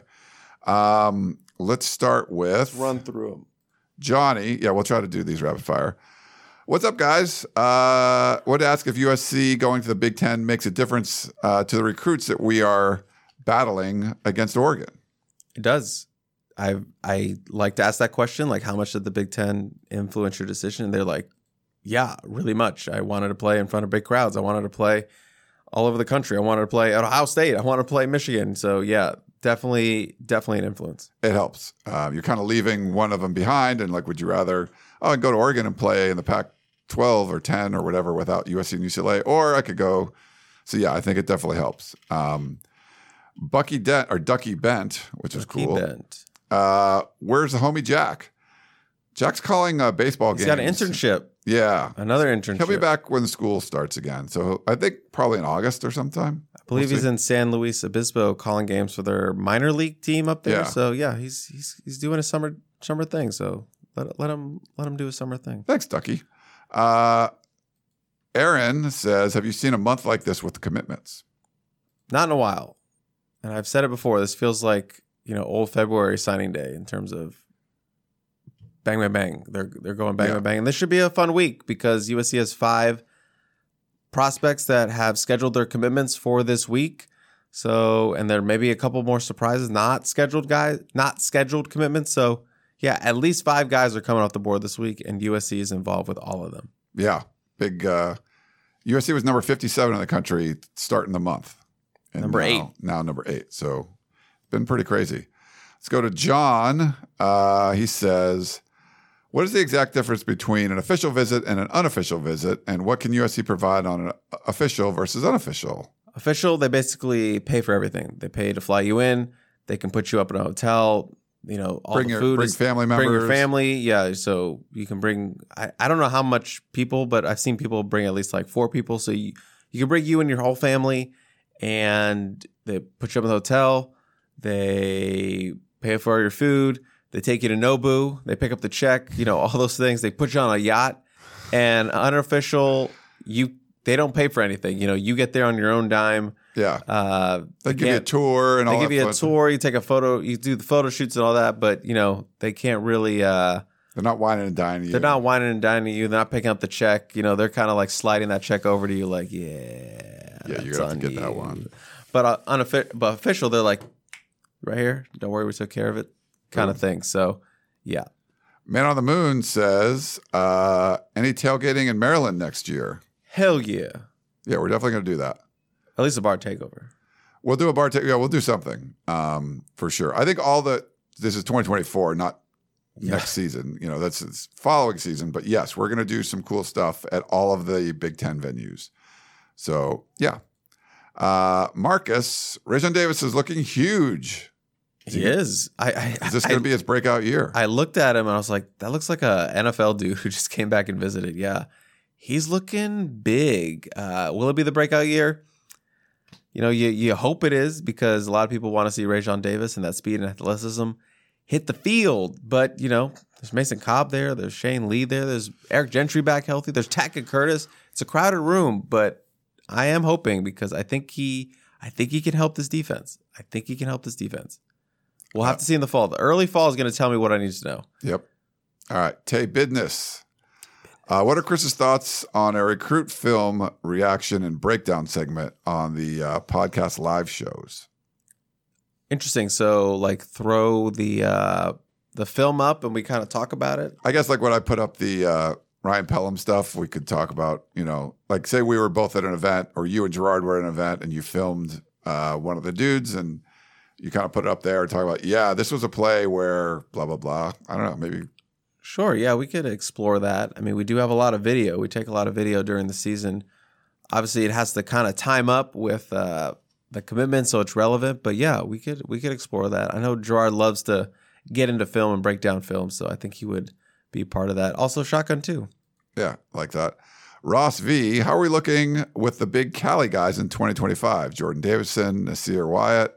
um, let's start with Let's run through them. Johnny. Yeah, we'll try to do these rapid fire. What's up, guys? Uh, want to ask if U S C going to the Big Ten makes a difference uh, to the recruits that we are battling against Oregon? It does. I I like to ask that question, like how much did the Big Ten influence your decision? And they're like, yeah, really much. I wanted to play in front of big crowds. I wanted to play all over the country. I wanted to play at Ohio State. I wanted to play Michigan. So yeah, definitely, definitely an influence. It helps. Um, you're kind of leaving one of them behind, and like, would you rather oh, I go to Oregon and play in the Pac twelve or ten or whatever without U S C and U C L A, or I could go. So yeah, I think it definitely helps. Um, Bucky Dent or Ducky Bent, which is Bucky cool. Bent. Uh, where's the homie Jack? Jack's calling uh, baseball He's games. got an internship. Yeah, Another internship. he'll be back when the school starts again. So I think probably in August or sometime. I believe We'll he's see. in San Luis Obispo calling games for their minor league team up there. Yeah. So yeah, he's he's he's doing a summer summer thing. So let let him let him do a summer thing. Thanks, Ducky. Uh, Aaron says, "Have you seen a month like this with the commitments?" Not in a while. And I've said it before. This feels like, you know, old February signing day in terms of bang, bang, bang. They're they're going bang, Yeah. bang, bang. And this should be a fun week because U S C has five prospects that have scheduled their commitments for this week. So, and there may be a couple more surprises, not scheduled guys, not scheduled commitments. So, yeah, at least five guys are coming off the board this week, and U S C is involved with all of them. Yeah, big. Uh, U S C was number fifty-seven in the country starting the month. And Number now, eight. Now number eight. So been pretty crazy. Let's go to John. Uh, he says, what is the exact difference between an official visit and an unofficial visit? And what can U S C provide on an official versus unofficial? Official, they basically pay for everything. They pay to fly you in. They can put you up in a hotel. You know, all Bring the your- food bring is, family Bring your members. family. Yeah, so you can bring. I, I don't know how much people, but I've seen people bring at least like four people. So you you can bring you and your whole family, and they put you up in the hotel. They pay for your food. They take you to Nobu. They pick up the check. You know, all those things. They put you on a yacht. And unofficial, you they don't pay for anything. You know, you get there on your own dime. Yeah. Uh, They give you a again, tour and all They give that you a fun stuff. tour. You take a photo. You do the photo shoots and all that. But you know, they can't really. Uh, They're not whining and dining you. they're not whining and dining you. They're not picking up the check. You know, they're kind of like sliding that check over to you. Like, yeah, Yeah, you're that's gonna have on to get that you. one. But uh, unofficial, but official, they're like, right here. Don't worry, we took care of it, kind of thing. So, yeah. Man on the Moon says, uh, any tailgating in Maryland next year? Hell yeah. Yeah, we're definitely going to do that. At least a bar takeover. We'll do a bar. Ta- yeah, we'll do something um, for sure. I think all the this is twenty twenty-four, not next season. You know, that's it's following season. But yes, we're going to do some cool stuff at all of the Big Ten venues. So yeah, uh, Marcus Rajon Davis is looking huge. He is. I, I, Is this I- going to be his breakout year? I looked at him and I was like, that looks like a N F L dude who just came back and visited. Yeah. He's looking big. Uh, will it be the breakout year? You know, you you hope it is because a lot of people want to see Rajon Davis and that speed and athleticism hit the field. But, you know, there's Mason Cobb there. There's Shane Lee there. There's Eric Gentry back healthy. There's Tackett Curtis. It's a crowded room, but I am hoping because I think he I think he can help this defense. I think he can help this defense. We'll have to see in the fall. The early fall is going to tell me what I need to know. Yep. All right. Tay Bidness. Uh, what are Chris's thoughts on a recruit film reaction and breakdown segment on the uh, podcast live shows? Interesting. So, like, throw the uh, the film up and we kind of talk about it. I guess like when I put up the uh, Ryan Pelham stuff, we could talk about, you know, like say we were both at an event or you and Gerard were at an event and you filmed uh, one of the dudes and you kind of put it up there and talk about, yeah, this was a play where blah, blah, blah. I don't know, maybe. Sure. Yeah, we could explore that. I mean, we do have a lot of video. We take a lot of video during the season. Obviously, it has to kind of time up with uh, the commitment so it's relevant. But yeah, we could we could explore that. I know Gerard loves to get into film and break down film, so I think he would be part of that. Also, Shotgun too. Yeah, like that. Ross V, how are we looking with the big Cali guys in twenty twenty-five? Jordan Davidson, Nasir Wyatt,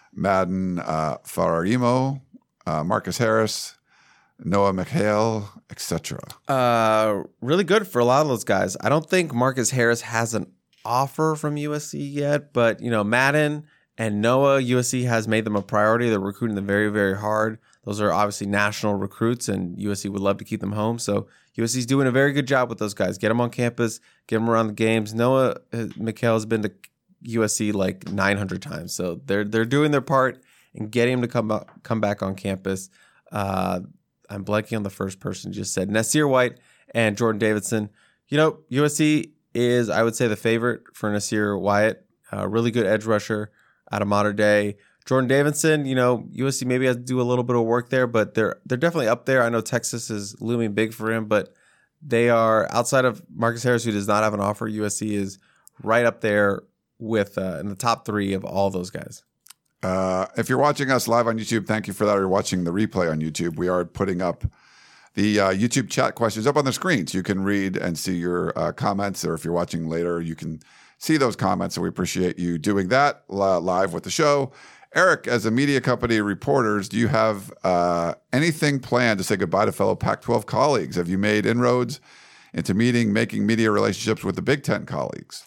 Madden uh, Fararimo, uh, Marcus Harris, Noah McHale, et cetera. Uh, really good for a lot of those guys. I don't think Marcus Harris has an offer from U S C yet, but you know, Madden and Noah, U S C has made them a priority. They're recruiting them very, very hard. Those are obviously national recruits, and U S C would love to keep them home. So U S C's doing a very good job with those guys. Get them on campus, get them around the games. Noah McHale has been to U S C like nine hundred times, so they're they're doing their part in getting him to come up, come back on campus. Uh, I'm blanking on the first person you just said. Nasir White and Jordan Davidson. You know, U S C is, I would say, the favorite for Nasir Wyatt. Uh, really good edge rusher out of modern day. Jordan Davidson, you know, U S C maybe has to do a little bit of work there, but they're they're definitely up there. I know Texas is looming big for him, but they are, outside of Marcus Harris, who does not have an offer, U S C is right up there with uh, in the top three of all those guys. Uh, if you're watching us live on YouTube, thank you for that. Or you're watching the replay on YouTube, we are putting up the uh, YouTube chat questions up on the screen so you can read and see your uh, comments. Or if you're watching later, you can see those comments. So we appreciate you doing that uh, live with the show. Eric, as a media company reporters, do you have uh, anything planned to say goodbye to fellow Pac twelve colleagues? Have you made inroads into meeting, making media relationships with the Big Ten colleagues?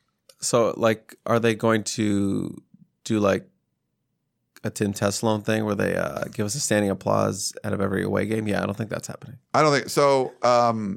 So, like, are they going to do like a Tim Teslone thing where they uh, give us a standing applause out of every away game? Yeah, I don't think that's happening. I don't think so. Um,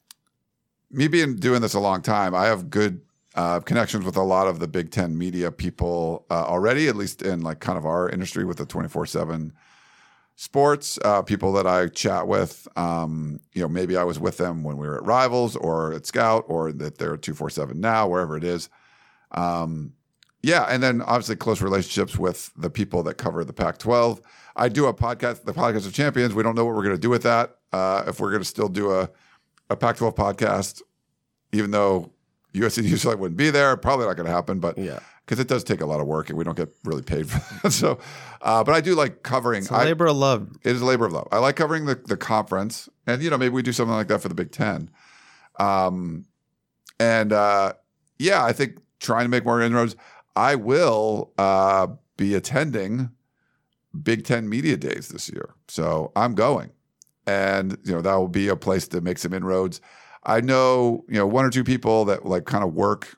me being doing this a long time, I have good uh, connections with a lot of the Big Ten media people uh, already, at least in like kind of our industry with the twenty-four seven sports, uh, people that I chat with. Um, you know, maybe I was with them when we were at Rivals or at Scout, or that they're at two forty-seven now, wherever it is. Um, Yeah, and then obviously close relationships with the people that cover the Pac twelve. I do a podcast, the Podcast of Champions. We don't know what we're going to do with that. Uh, if we're going to still do a, a Pac twelve podcast, even though U S C News like wouldn't be there, probably not going to happen. But Yeah. because it does take a lot of work and we don't get really paid for that. So, uh, but I do like covering. It's a labor I, of love. It is a labor of love. I like covering the the conference, and you know maybe we do something like that for the Big Ten. Um, and uh, yeah, I think trying to make more inroads. I will uh, be attending Big Ten Media Days this year. So I'm going. And, you know, that will be a place to make some inroads. I know, you know, one or two people that like kind of work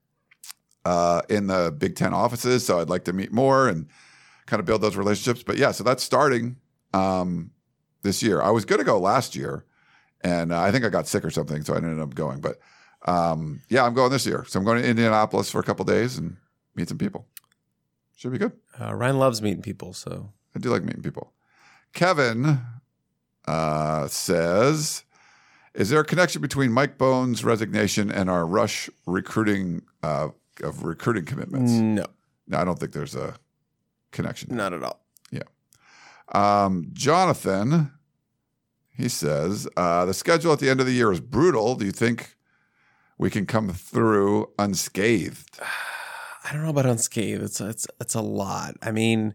uh, in the Big Ten offices. So I'd like to meet more and kind of build those relationships. But yeah, so that's starting um, this year. I was going to go last year, and uh, I think I got sick or something, so I ended up going. But um, yeah, I'm going this year. So I'm going to Indianapolis for a couple of days and meet some people. Should be good. Uh, Ryan loves meeting people, so I do like meeting people. Kevin uh, says, is there a connection between Mike Bohn's resignation and our rush recruiting uh, of recruiting commitments? no, No, I don't think there's a connection. not at all. Yeah. Um, Jonathan, he says, uh, the schedule at the end of the year is brutal. Do you think we can come through unscathed? I don't know about unscathed. It's it's it's a lot. I mean,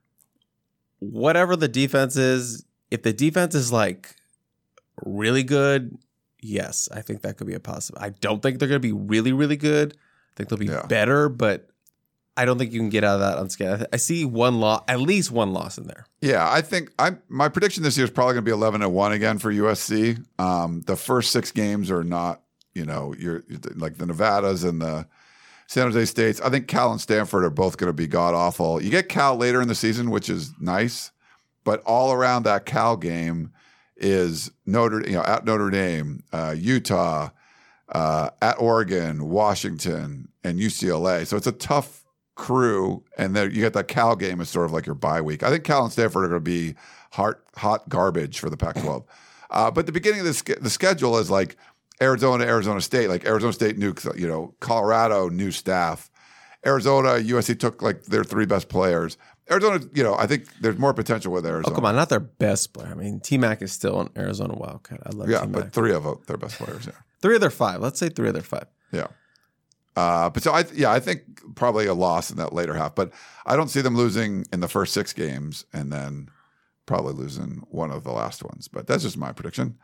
whatever the defense is, if the defense is like really good, yes, I think that could be a possible. I don't think they're going to be really, really good. I think they'll be Yeah. better, but I don't think you can get out of that unscathed. I see one loss, at least one loss in there. Yeah, I think I my prediction this year is probably going to be eleven and one again for U S C. Um, the first six games are not, you know, you're like the Nevadas and the San Jose States. I think Cal and Stanford are both going to be god awful. You get Cal later in the season, which is nice, but all around that Cal game is Notre, you know, at Notre Dame, uh, Utah, uh, at Oregon, Washington, and U C L A. So it's a tough crew, and then you get that Cal game as sort of like your bye week. I think Cal and Stanford are going to be hot, hot garbage for the Pac twelve. Uh, but the beginning of the, the schedule is like Arizona, Arizona State, like Arizona State nukes, you know, Colorado, new staff. Arizona, U S C took like their three best players. Arizona, you know, I think there's more potential with Arizona. Oh, come on, not their best player. I mean, T-Mac is still an Arizona Wildcat. I love yeah, T-Mac. but three of them, their best players, yeah. Three of their five. Let's say three of their five. Yeah. Uh, but so I, yeah, I think probably a loss in that later half, but I don't see them losing in the first six games and then probably losing one of the last ones. But that's just my prediction.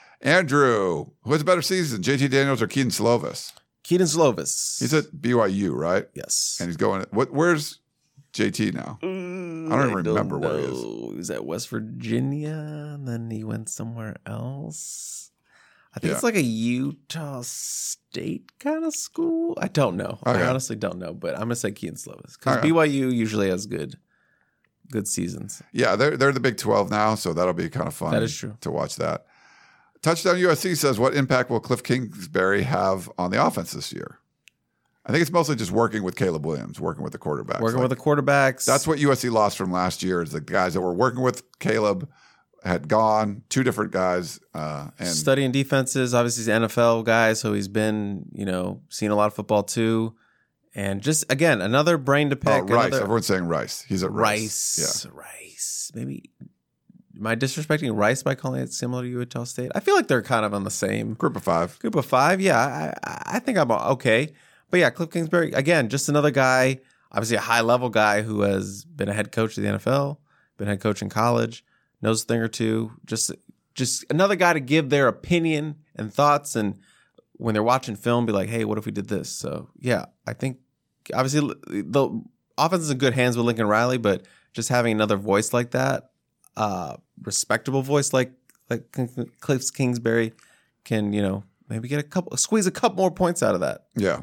Andrew, who has a better season, J T Daniels or Keaton Slovis? Keaton Slovis. He's at B Y U, right? Yes. And he's going. What? Where's J T now? Mm, I don't even I remember don't where he is. know. He was at West Virginia, and then he went somewhere else. I think Yeah. it's like a Utah State kind of school. I don't know. Okay. I honestly don't know, but I'm gonna say Keaton Slovis because Okay. B Y U usually has good, good seasons. Yeah, they're they're the Big twelve now, so that'll be kind of fun. That is true. To watch that. Touchdown U S C says, what impact will Cliff Kingsbury have on the offense this year? I think it's mostly just working with Caleb Williams, working with the quarterbacks. Working Like, with the quarterbacks. that's what U S C lost from last year is the guys that were working with Caleb had gone, two different guys. Uh, and studying defenses. Obviously, he's an N F L guy, so he's been, you know, seen a lot of football too. And just, again, another brain to oh, pick. Rice. Another, Everyone's saying Rice. He's at Rice. Rice. Yeah. Rice. Maybe. Am I disrespecting Rice by calling it similar to Utah State? I feel like they're kind of on the same Group of five. group of five. Yeah, I, I I think I'm okay. But yeah, Cliff Kingsbury, again, just another guy, obviously a high-level guy who has been a head coach of the N F L, been a head coach in college, knows a thing or two. Just, just another guy to give their opinion and thoughts, and when they're watching film, be like, hey, what if we did this? So yeah, I think obviously the offense is in good hands with Lincoln Riley, but just having another voice like that, uh, respectable voice like like Cliff Kingsbury can, you know, maybe get a couple, squeeze a couple more points out of that. Yeah.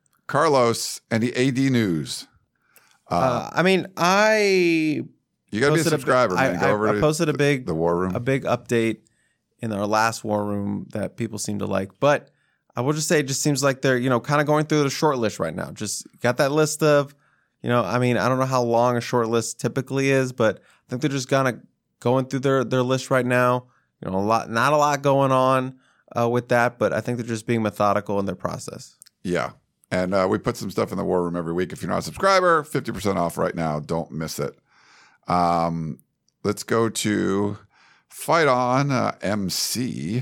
Carlos and the A D News. Uh, Uh, I mean, I you got to be a posted subscriber, big- man. I, Go I- over I to posted a big the War Room. a big update in our last War Room that people seem to like, but I will just say it just seems like they're, you know, kind of going through the short list right now. Just got that list of, you know, I mean, I don't know how long a short list typically is, but I think they're just kind of going through their their list right now. You know, a lot, not a lot going on uh, with that, but I think they're just being methodical in their process. Yeah. And uh, we put some stuff in the War Room every week. If you're not a subscriber, fifty percent off right now. Don't miss it. Um, let's go to Fight On uh, M C.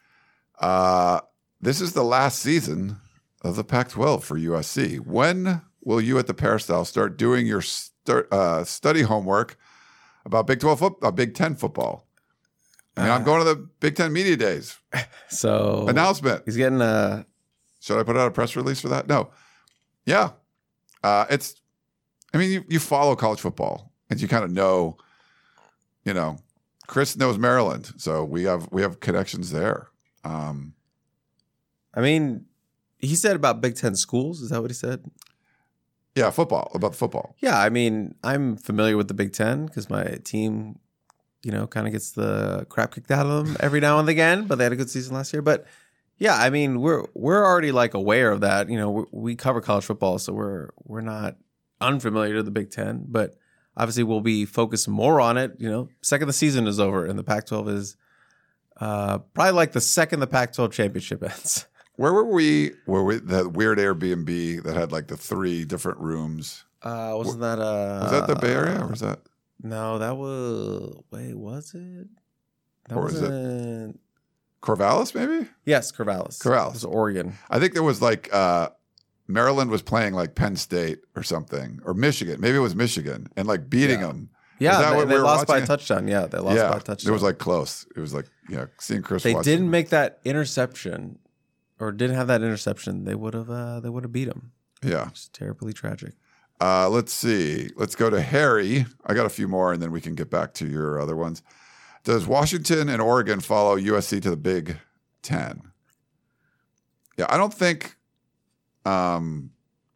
Uh, this is the last season of the Pac twelve for U S C. When will you at the Peristyle start doing your start, uh, study homework about Big twelve football, uh, Big ten football? I mean, I'm going to the Big Ten Media Days. So Announcement. he's getting a. Should I put out a press release for that? No. Yeah. Uh, it's, I mean, you, you follow college football and you kind of know, you know, Chris knows Maryland. So we have, we have connections there. Um, I mean, he said about Big Ten schools. Is that what he said? yeah, football, about the football. Yeah, I mean, I'm familiar with the Big Ten because my team, you know, kind of gets the crap kicked out of them every now and again. But they had a good season last year. But yeah, I mean, we're we're already like aware of that. You know, we, we cover college football, so we're we're not unfamiliar to the Big Ten. But obviously, we'll be focused more on it. You know, second the season is over, and the Pac twelve is uh, probably like the second the Pac twelve championship ends. Where were we? Were we that weird Airbnb that had like the three different rooms? Uh, wasn't that uh? Was that the Bay Area or was that? No, that was. Wait, was it? That Or was it- wasn't. Corvallis, maybe? Yes, Corvallis. Corvallis. It was Oregon. I think there was like uh, Maryland was playing like Penn State or something, or Michigan. Maybe it was Michigan and like beating Yeah. them. Yeah, that they, what they we were lost by a watching? touchdown. Yeah, they lost yeah, by a touchdown. it was like close. It was like, yeah, seeing Chris. they watch didn't them. make that interception, or didn't have that interception. They would have. Uh, they would have beat them. Yeah. It's terribly tragic. Uh, let's see. Let's go to Harry. I got a few more, and then we can get back to your other ones. Does Washington and Oregon follow U S C to the Big Ten? Yeah, I don't think um,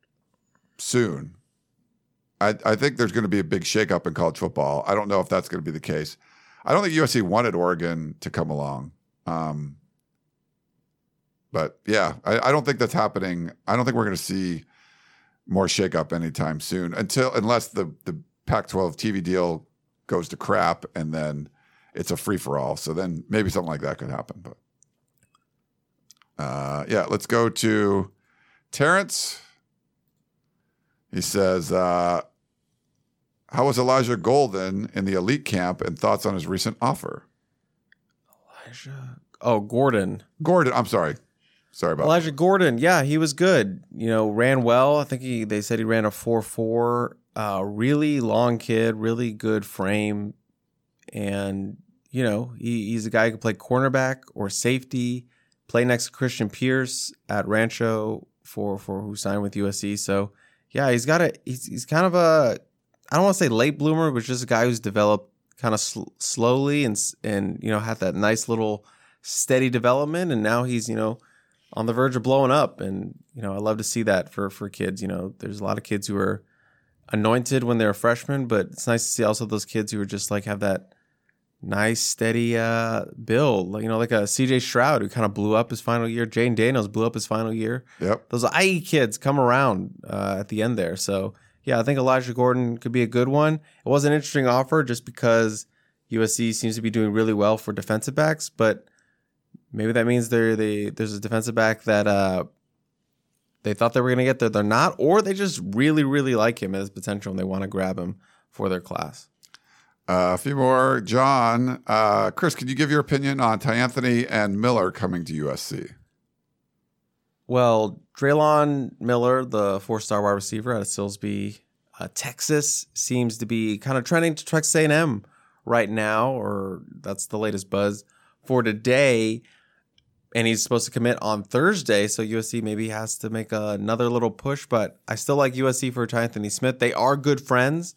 soon. I, I think there's going to be a big shakeup in college football. I don't know if that's going to be the case. I don't think U S C wanted Oregon to come along. Um, but yeah, I, I don't think that's happening. I don't think we're going to see more shakeup anytime soon until unless the the Pac twelve T V deal goes to crap and then it's a free for all. So then maybe something like that could happen. But uh, yeah, let's go to Terrence. He says, uh, "How was Elijah Golden in the elite camp, and thoughts on his recent offer?" Elijah, oh Gordon, Gordon. I'm sorry. Sorry about Elijah Gordon. Yeah, he was good. You know, ran well. I think he. They said he ran a four four. Uh, really long kid, really good frame, and you know he, he's a guy who can play cornerback or safety. Play next to Christian Pierce at Rancho for for who signed with U S C. So yeah, he's got a. He's he's kind of a. I don't want to say late bloomer, but just a guy who's developed kind of sl- slowly and and you know had that nice little steady development, and now he's you know. on the verge of blowing up. And, you know, I love to see that for, for kids. You know, there's a lot of kids who are anointed when they're a freshman, but it's nice to see also those kids who are just like have that nice, steady uh, build. You know, like a C J Stroud who kind of blew up his final year. Jaden Daniels blew up his final year. Yep. Those I E kids come around uh, at the end there. So, yeah, I think Elijah Gordon could be a good one. It was an interesting offer just because U S C seems to be doing really well for defensive backs, but maybe that means they're they there's a defensive back that uh, they thought they were going to get there. They're not, or they just really, really like him and his potential and they want to grab him for their class. Uh, a few more. John, uh, Chris, could you give your opinion on Tyanthony and Miller coming to U S C? Well, Draylon Miller, the four-star wide receiver out of Silsbee, uh, Texas, seems to be kind of trending to Texas A and M right now, or that's the latest buzz for today. And he's supposed to commit on Thursday, so U S C maybe has to make another little push. But I still like U S C for Tyanthony Smith. They are good friends.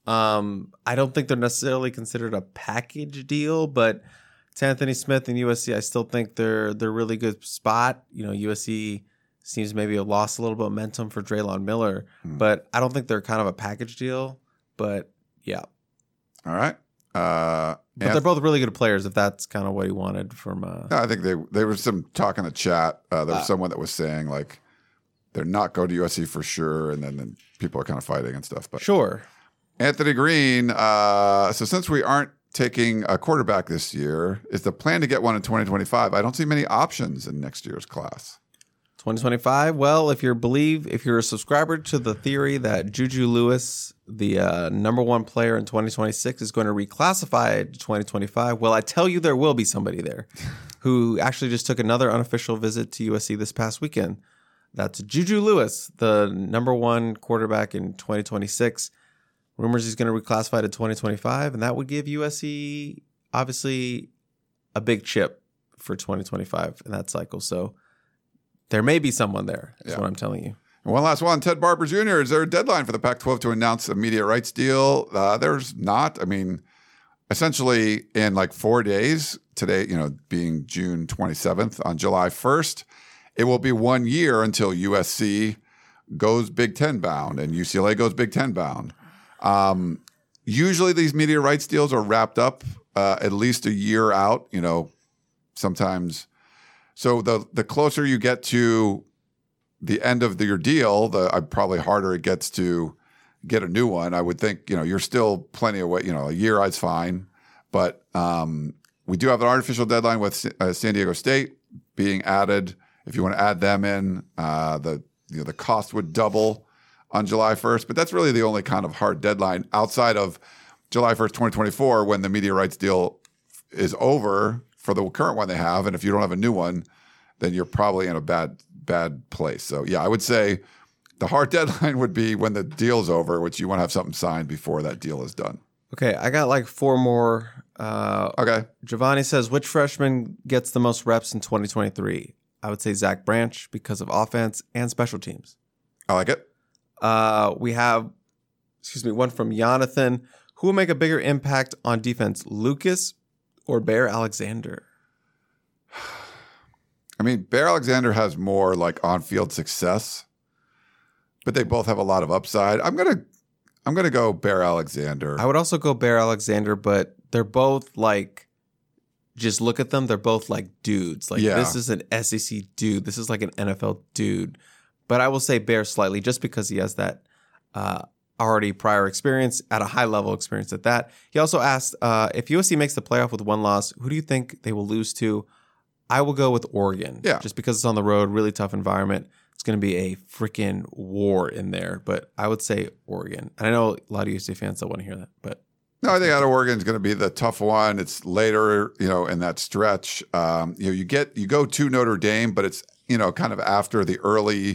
Um, I don't think they're necessarily considered a package deal, but Tyanthony Smith and U S C, I still think they're they're a really good spot. You know, U S C seems to maybe have lost a little bit of momentum for Draylon Miller, hmm. but I don't think they're kind of a package deal. But yeah, all right. Uh, but Anth- they're both really good players. If that's kind of what he wanted from. Uh, no, I think they there was some talk in the chat. Uh, there was uh, someone that was saying like they're not going to U S C for sure, and then, then people are kind of fighting and stuff. But sure. Anthony Green. Uh, so since we aren't taking a quarterback this year, is the plan to get one in twenty twenty-five? I don't see many options in next year's class. twenty twenty-five. Well, if you believe, if you're a subscriber to the theory that Juju Lewis, the uh, number one player in twenty twenty-six, is going to reclassify to twenty twenty-five, well, I tell you there will be somebody there who actually just took another unofficial visit to U S C this past weekend. That's Juju Lewis, the number one quarterback in twenty twenty-six. Rumors he's going to reclassify to twenty twenty-five, and that would give U S C obviously a big chip for twenty twenty-five in that cycle. So there may be someone there, is yeah. what I'm telling you. And one last one, Ted Barber Junior Is there a deadline for the Pac twelve to announce a media rights deal? Uh, there's not. I mean, essentially in like four days, today, you know, being June twenty-seventh, on July first, it will be one year until U S C goes Big Ten bound and U C L A goes Big Ten bound. Um, usually these media rights deals are wrapped up uh, at least a year out, you know, sometimes. So the the closer you get to the end of the, your deal, the uh, probably harder it gets to get a new one. I would think, you know, you're still plenty of way, you know, a year is fine. But um, we do have an artificial deadline with uh, San Diego State being added. If you want to add them in, uh, the you know, the cost would double on July first, but that's really the only kind of hard deadline outside of July first, twenty twenty-four, when the media rights deal is over for the current one they have. And if you don't have a new one, then you're probably in a bad, bad place. So yeah, I would say the hard deadline would be when the deal's over, which you want to have something signed before that deal is done. Okay. I got like four more. Uh, okay. Giovanni says, which freshman gets the most reps in twenty twenty-three? I would say Zach Branch because of offense and special teams. I like it. Uh, we have, excuse me, one from Jonathan. Who will make a bigger impact on defense, Lucas or Bear Alexander? I mean, Bear Alexander has more like on-field success, but they both have a lot of upside. I'm gonna, I'm gonna go Bear Alexander. I would also go Bear Alexander, but they're both like, just look at them. They're both like dudes. Like yeah. This is an S E C dude. This is like an N F L dude. but I will say Bears slightly just because he has that uh, already prior experience at a high level experience at that. He also asked uh, if U S C makes the playoff with one loss, who do you think they will lose to? I will go with Oregon. Yeah. Just because it's on the road, really tough environment. It's going to be a freaking war in there, but I would say Oregon. And I know a lot of U S C fans don't want to hear that, but No, I think out of Oregon is going to be the tough one. It's later, you know, in that stretch. Um, you know, you get you go to Notre Dame, but it's, you know, kind of after the early,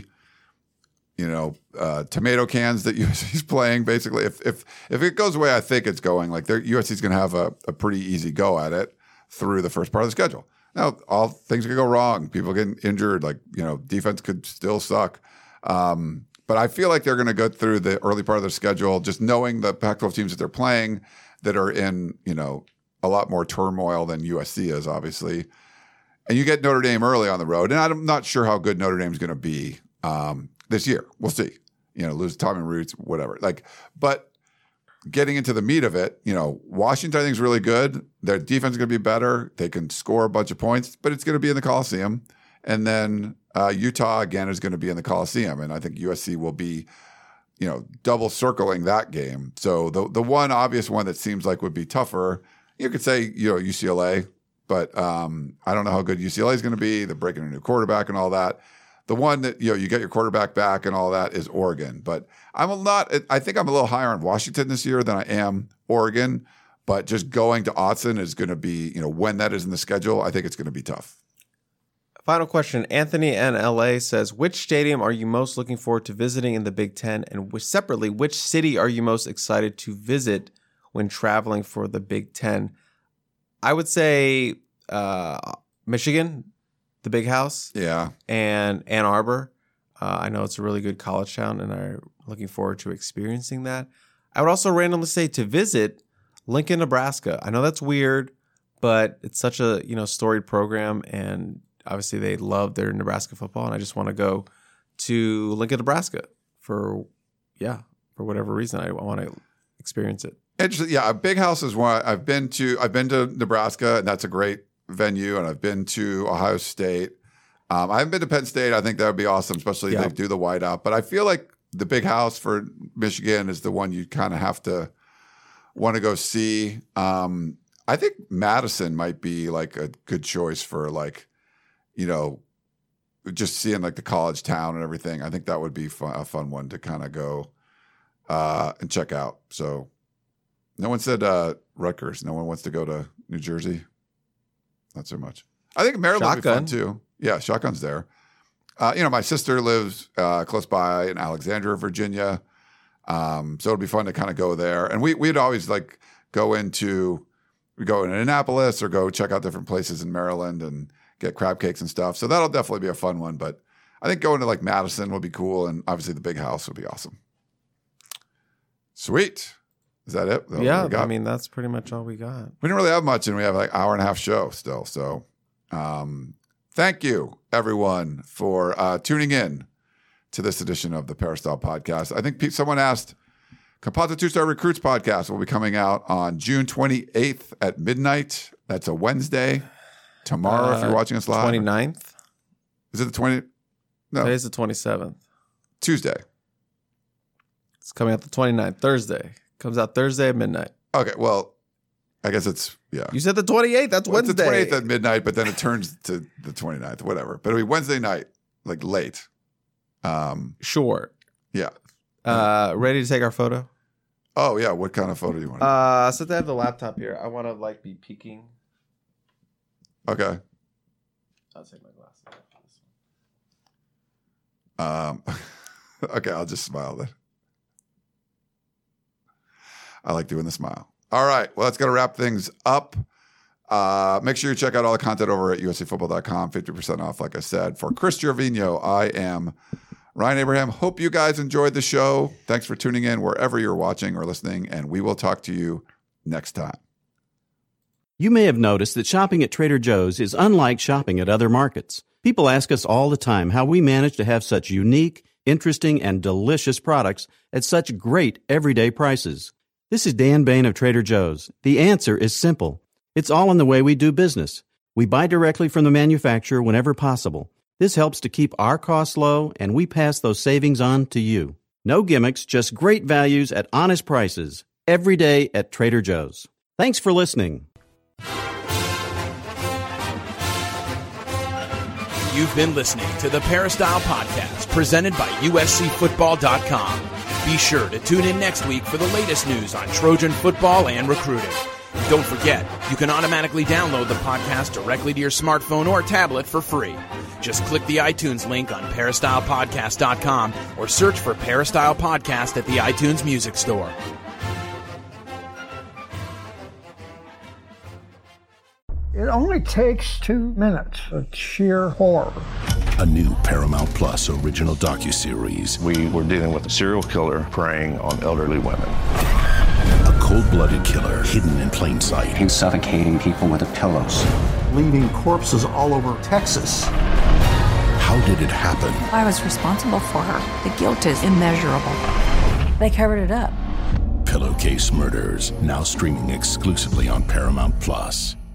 you know, uh, tomato cans that U S C's playing. Basically, if if if it goes the way I think it's going, like U S C's going to have a, a pretty easy go at it through the first part of the schedule. Now, all things could go wrong. People getting injured, like, you know, defense could still suck. Um, But I feel like they're going to go through the early part of their schedule, just knowing the Pac twelve teams that they're playing that are in, you know, a lot more turmoil than U S C is, obviously. And you get Notre Dame early on the road. And I'm not sure how good Notre Dame is going to be um, this year. We'll see. You know, lose Tommy Roots, whatever. Like, but getting into the meat of it, you know, Washington I think is really good. Their defense is going to be better. They can score a bunch of points, but it's going to be in the Coliseum. And then uh, Utah, again, is going to be in the Coliseum. And I think U S C will be, you know, double circling that game. So the the one obvious one that seems like would be tougher, you could say, you know, U C L A. But um, I don't know how good U C L A is going to be. They're breaking a new quarterback and all that. The one that, you know, you get your quarterback back and all that is Oregon. But I'm a lot, I think I'm a little higher on Washington this year than I am Oregon. But just going to Autzen is going to be, you know, when that is in the schedule, I think it's going to be tough. Final question. Anthony in L A says, which stadium are you most looking forward to visiting in the Big Ten? And which, separately, which city are you most excited to visit when traveling for the Big Ten? I would say uh, Michigan, the Big House. Yeah. And Ann Arbor. Uh, I know it's a really good college town, and I'm looking forward to experiencing that. I would also randomly say to visit Lincoln, Nebraska. I know that's weird, but it's such a, you know, storied program, and obviously they love their Nebraska football, and I just want to go to Lincoln, Nebraska for, yeah, for whatever reason. I, I want to experience it. Interesting. Yeah, a Big House is one I've been to. I've been to Nebraska, and that's a great venue, and I've been to Ohio State. Um, I haven't been to Penn State. I think that would be awesome, especially yeah. if they do the whiteout. But I feel like the Big House for Michigan is the one you kind of have to want to go see. Um, I think Madison might be like a good choice for, like, you know, just seeing like the college town and everything. I think that would be fun, a fun one to kind of go uh, and check out. So no one said uh, Rutgers. No one wants to go to New Jersey. Not so much. I think Maryland would be fun too. Yeah, Shotgun's there. Uh, you know, my sister lives uh, close by in Alexandria, Virginia. Um, so it'd be fun to kind of go there. And we, we'd always like go into, we go in Annapolis or go check out different places in Maryland and get crab cakes and stuff. So that'll definitely be a fun one. But I think going to like Madison would be cool. And obviously the Big House would be awesome. Sweet. Is that it? That yeah. I mean, that's pretty much all we got. We didn't really have much, and we have like hour and a half show still. So um, thank you, everyone, for uh, tuning in to this edition of the Peristyle Podcast. I think someone asked, Composite Two-Star Recruits Podcast will be coming out on June twenty-eighth at midnight. That's a Wednesday. Tomorrow, uh, if you're watching us live. twenty-ninth? Is it the twentieth? No. Today's the twenty-seventh. Tuesday. It's coming out the twenty-ninth. Thursday. Comes out Thursday at midnight. Okay, well, I guess it's, yeah. You said the twenty-eighth. That's well, Wednesday. It's the twenty-eighth at midnight, but then it turns to the twenty-ninth, whatever. But it'll be Wednesday night, like late. Um, sure. Yeah. Uh, ready to take our photo? Oh, yeah. What kind of photo do you want? Uh, since I have the laptop here, I want to like be peeking. Okay. I'll take my glasses off for this one. Um, okay, I'll just smile then. I like doing the smile. All right. Well, that's going to wrap things up. Uh, make sure you check out all the content over at U S C football dot com. fifty percent off, like I said. For Chris Gervino, I am Ryan Abraham. Hope you guys enjoyed the show. Thanks for tuning in wherever you're watching or listening, and we will talk to you next time. You may have noticed that shopping at Trader Joe's is unlike shopping at other markets. People ask us all the time how we manage to have such unique, interesting, and delicious products at such great everyday prices. This is Dan Bain of Trader Joe's. The answer is simple. It's all in the way we do business. We buy directly from the manufacturer whenever possible. This helps to keep our costs low, and we pass those savings on to you. No gimmicks, just great values at honest prices. Every day at Trader Joe's. Thanks for listening. You've been listening to the Peristyle Podcast, presented by U S C Football dot com. Be sure to tune in next week for the latest news on Trojan football and recruiting. Don't forget, you can automatically download the podcast directly to your smartphone or tablet for free. Just click the iTunes link on Peristyle Podcast dot com or search for Peristyle Podcast at the iTunes Music Store. It only takes two minutes of sheer horror. A new Paramount Plus original docuseries. We were dealing with a serial killer preying on elderly women. A cold-blooded killer hidden in plain sight. He was suffocating people with the pillows. Leaving corpses all over Texas. How did it happen? I was responsible for her. The guilt is immeasurable. They covered it up. Pillowcase Murders, now streaming exclusively on Paramount Plus.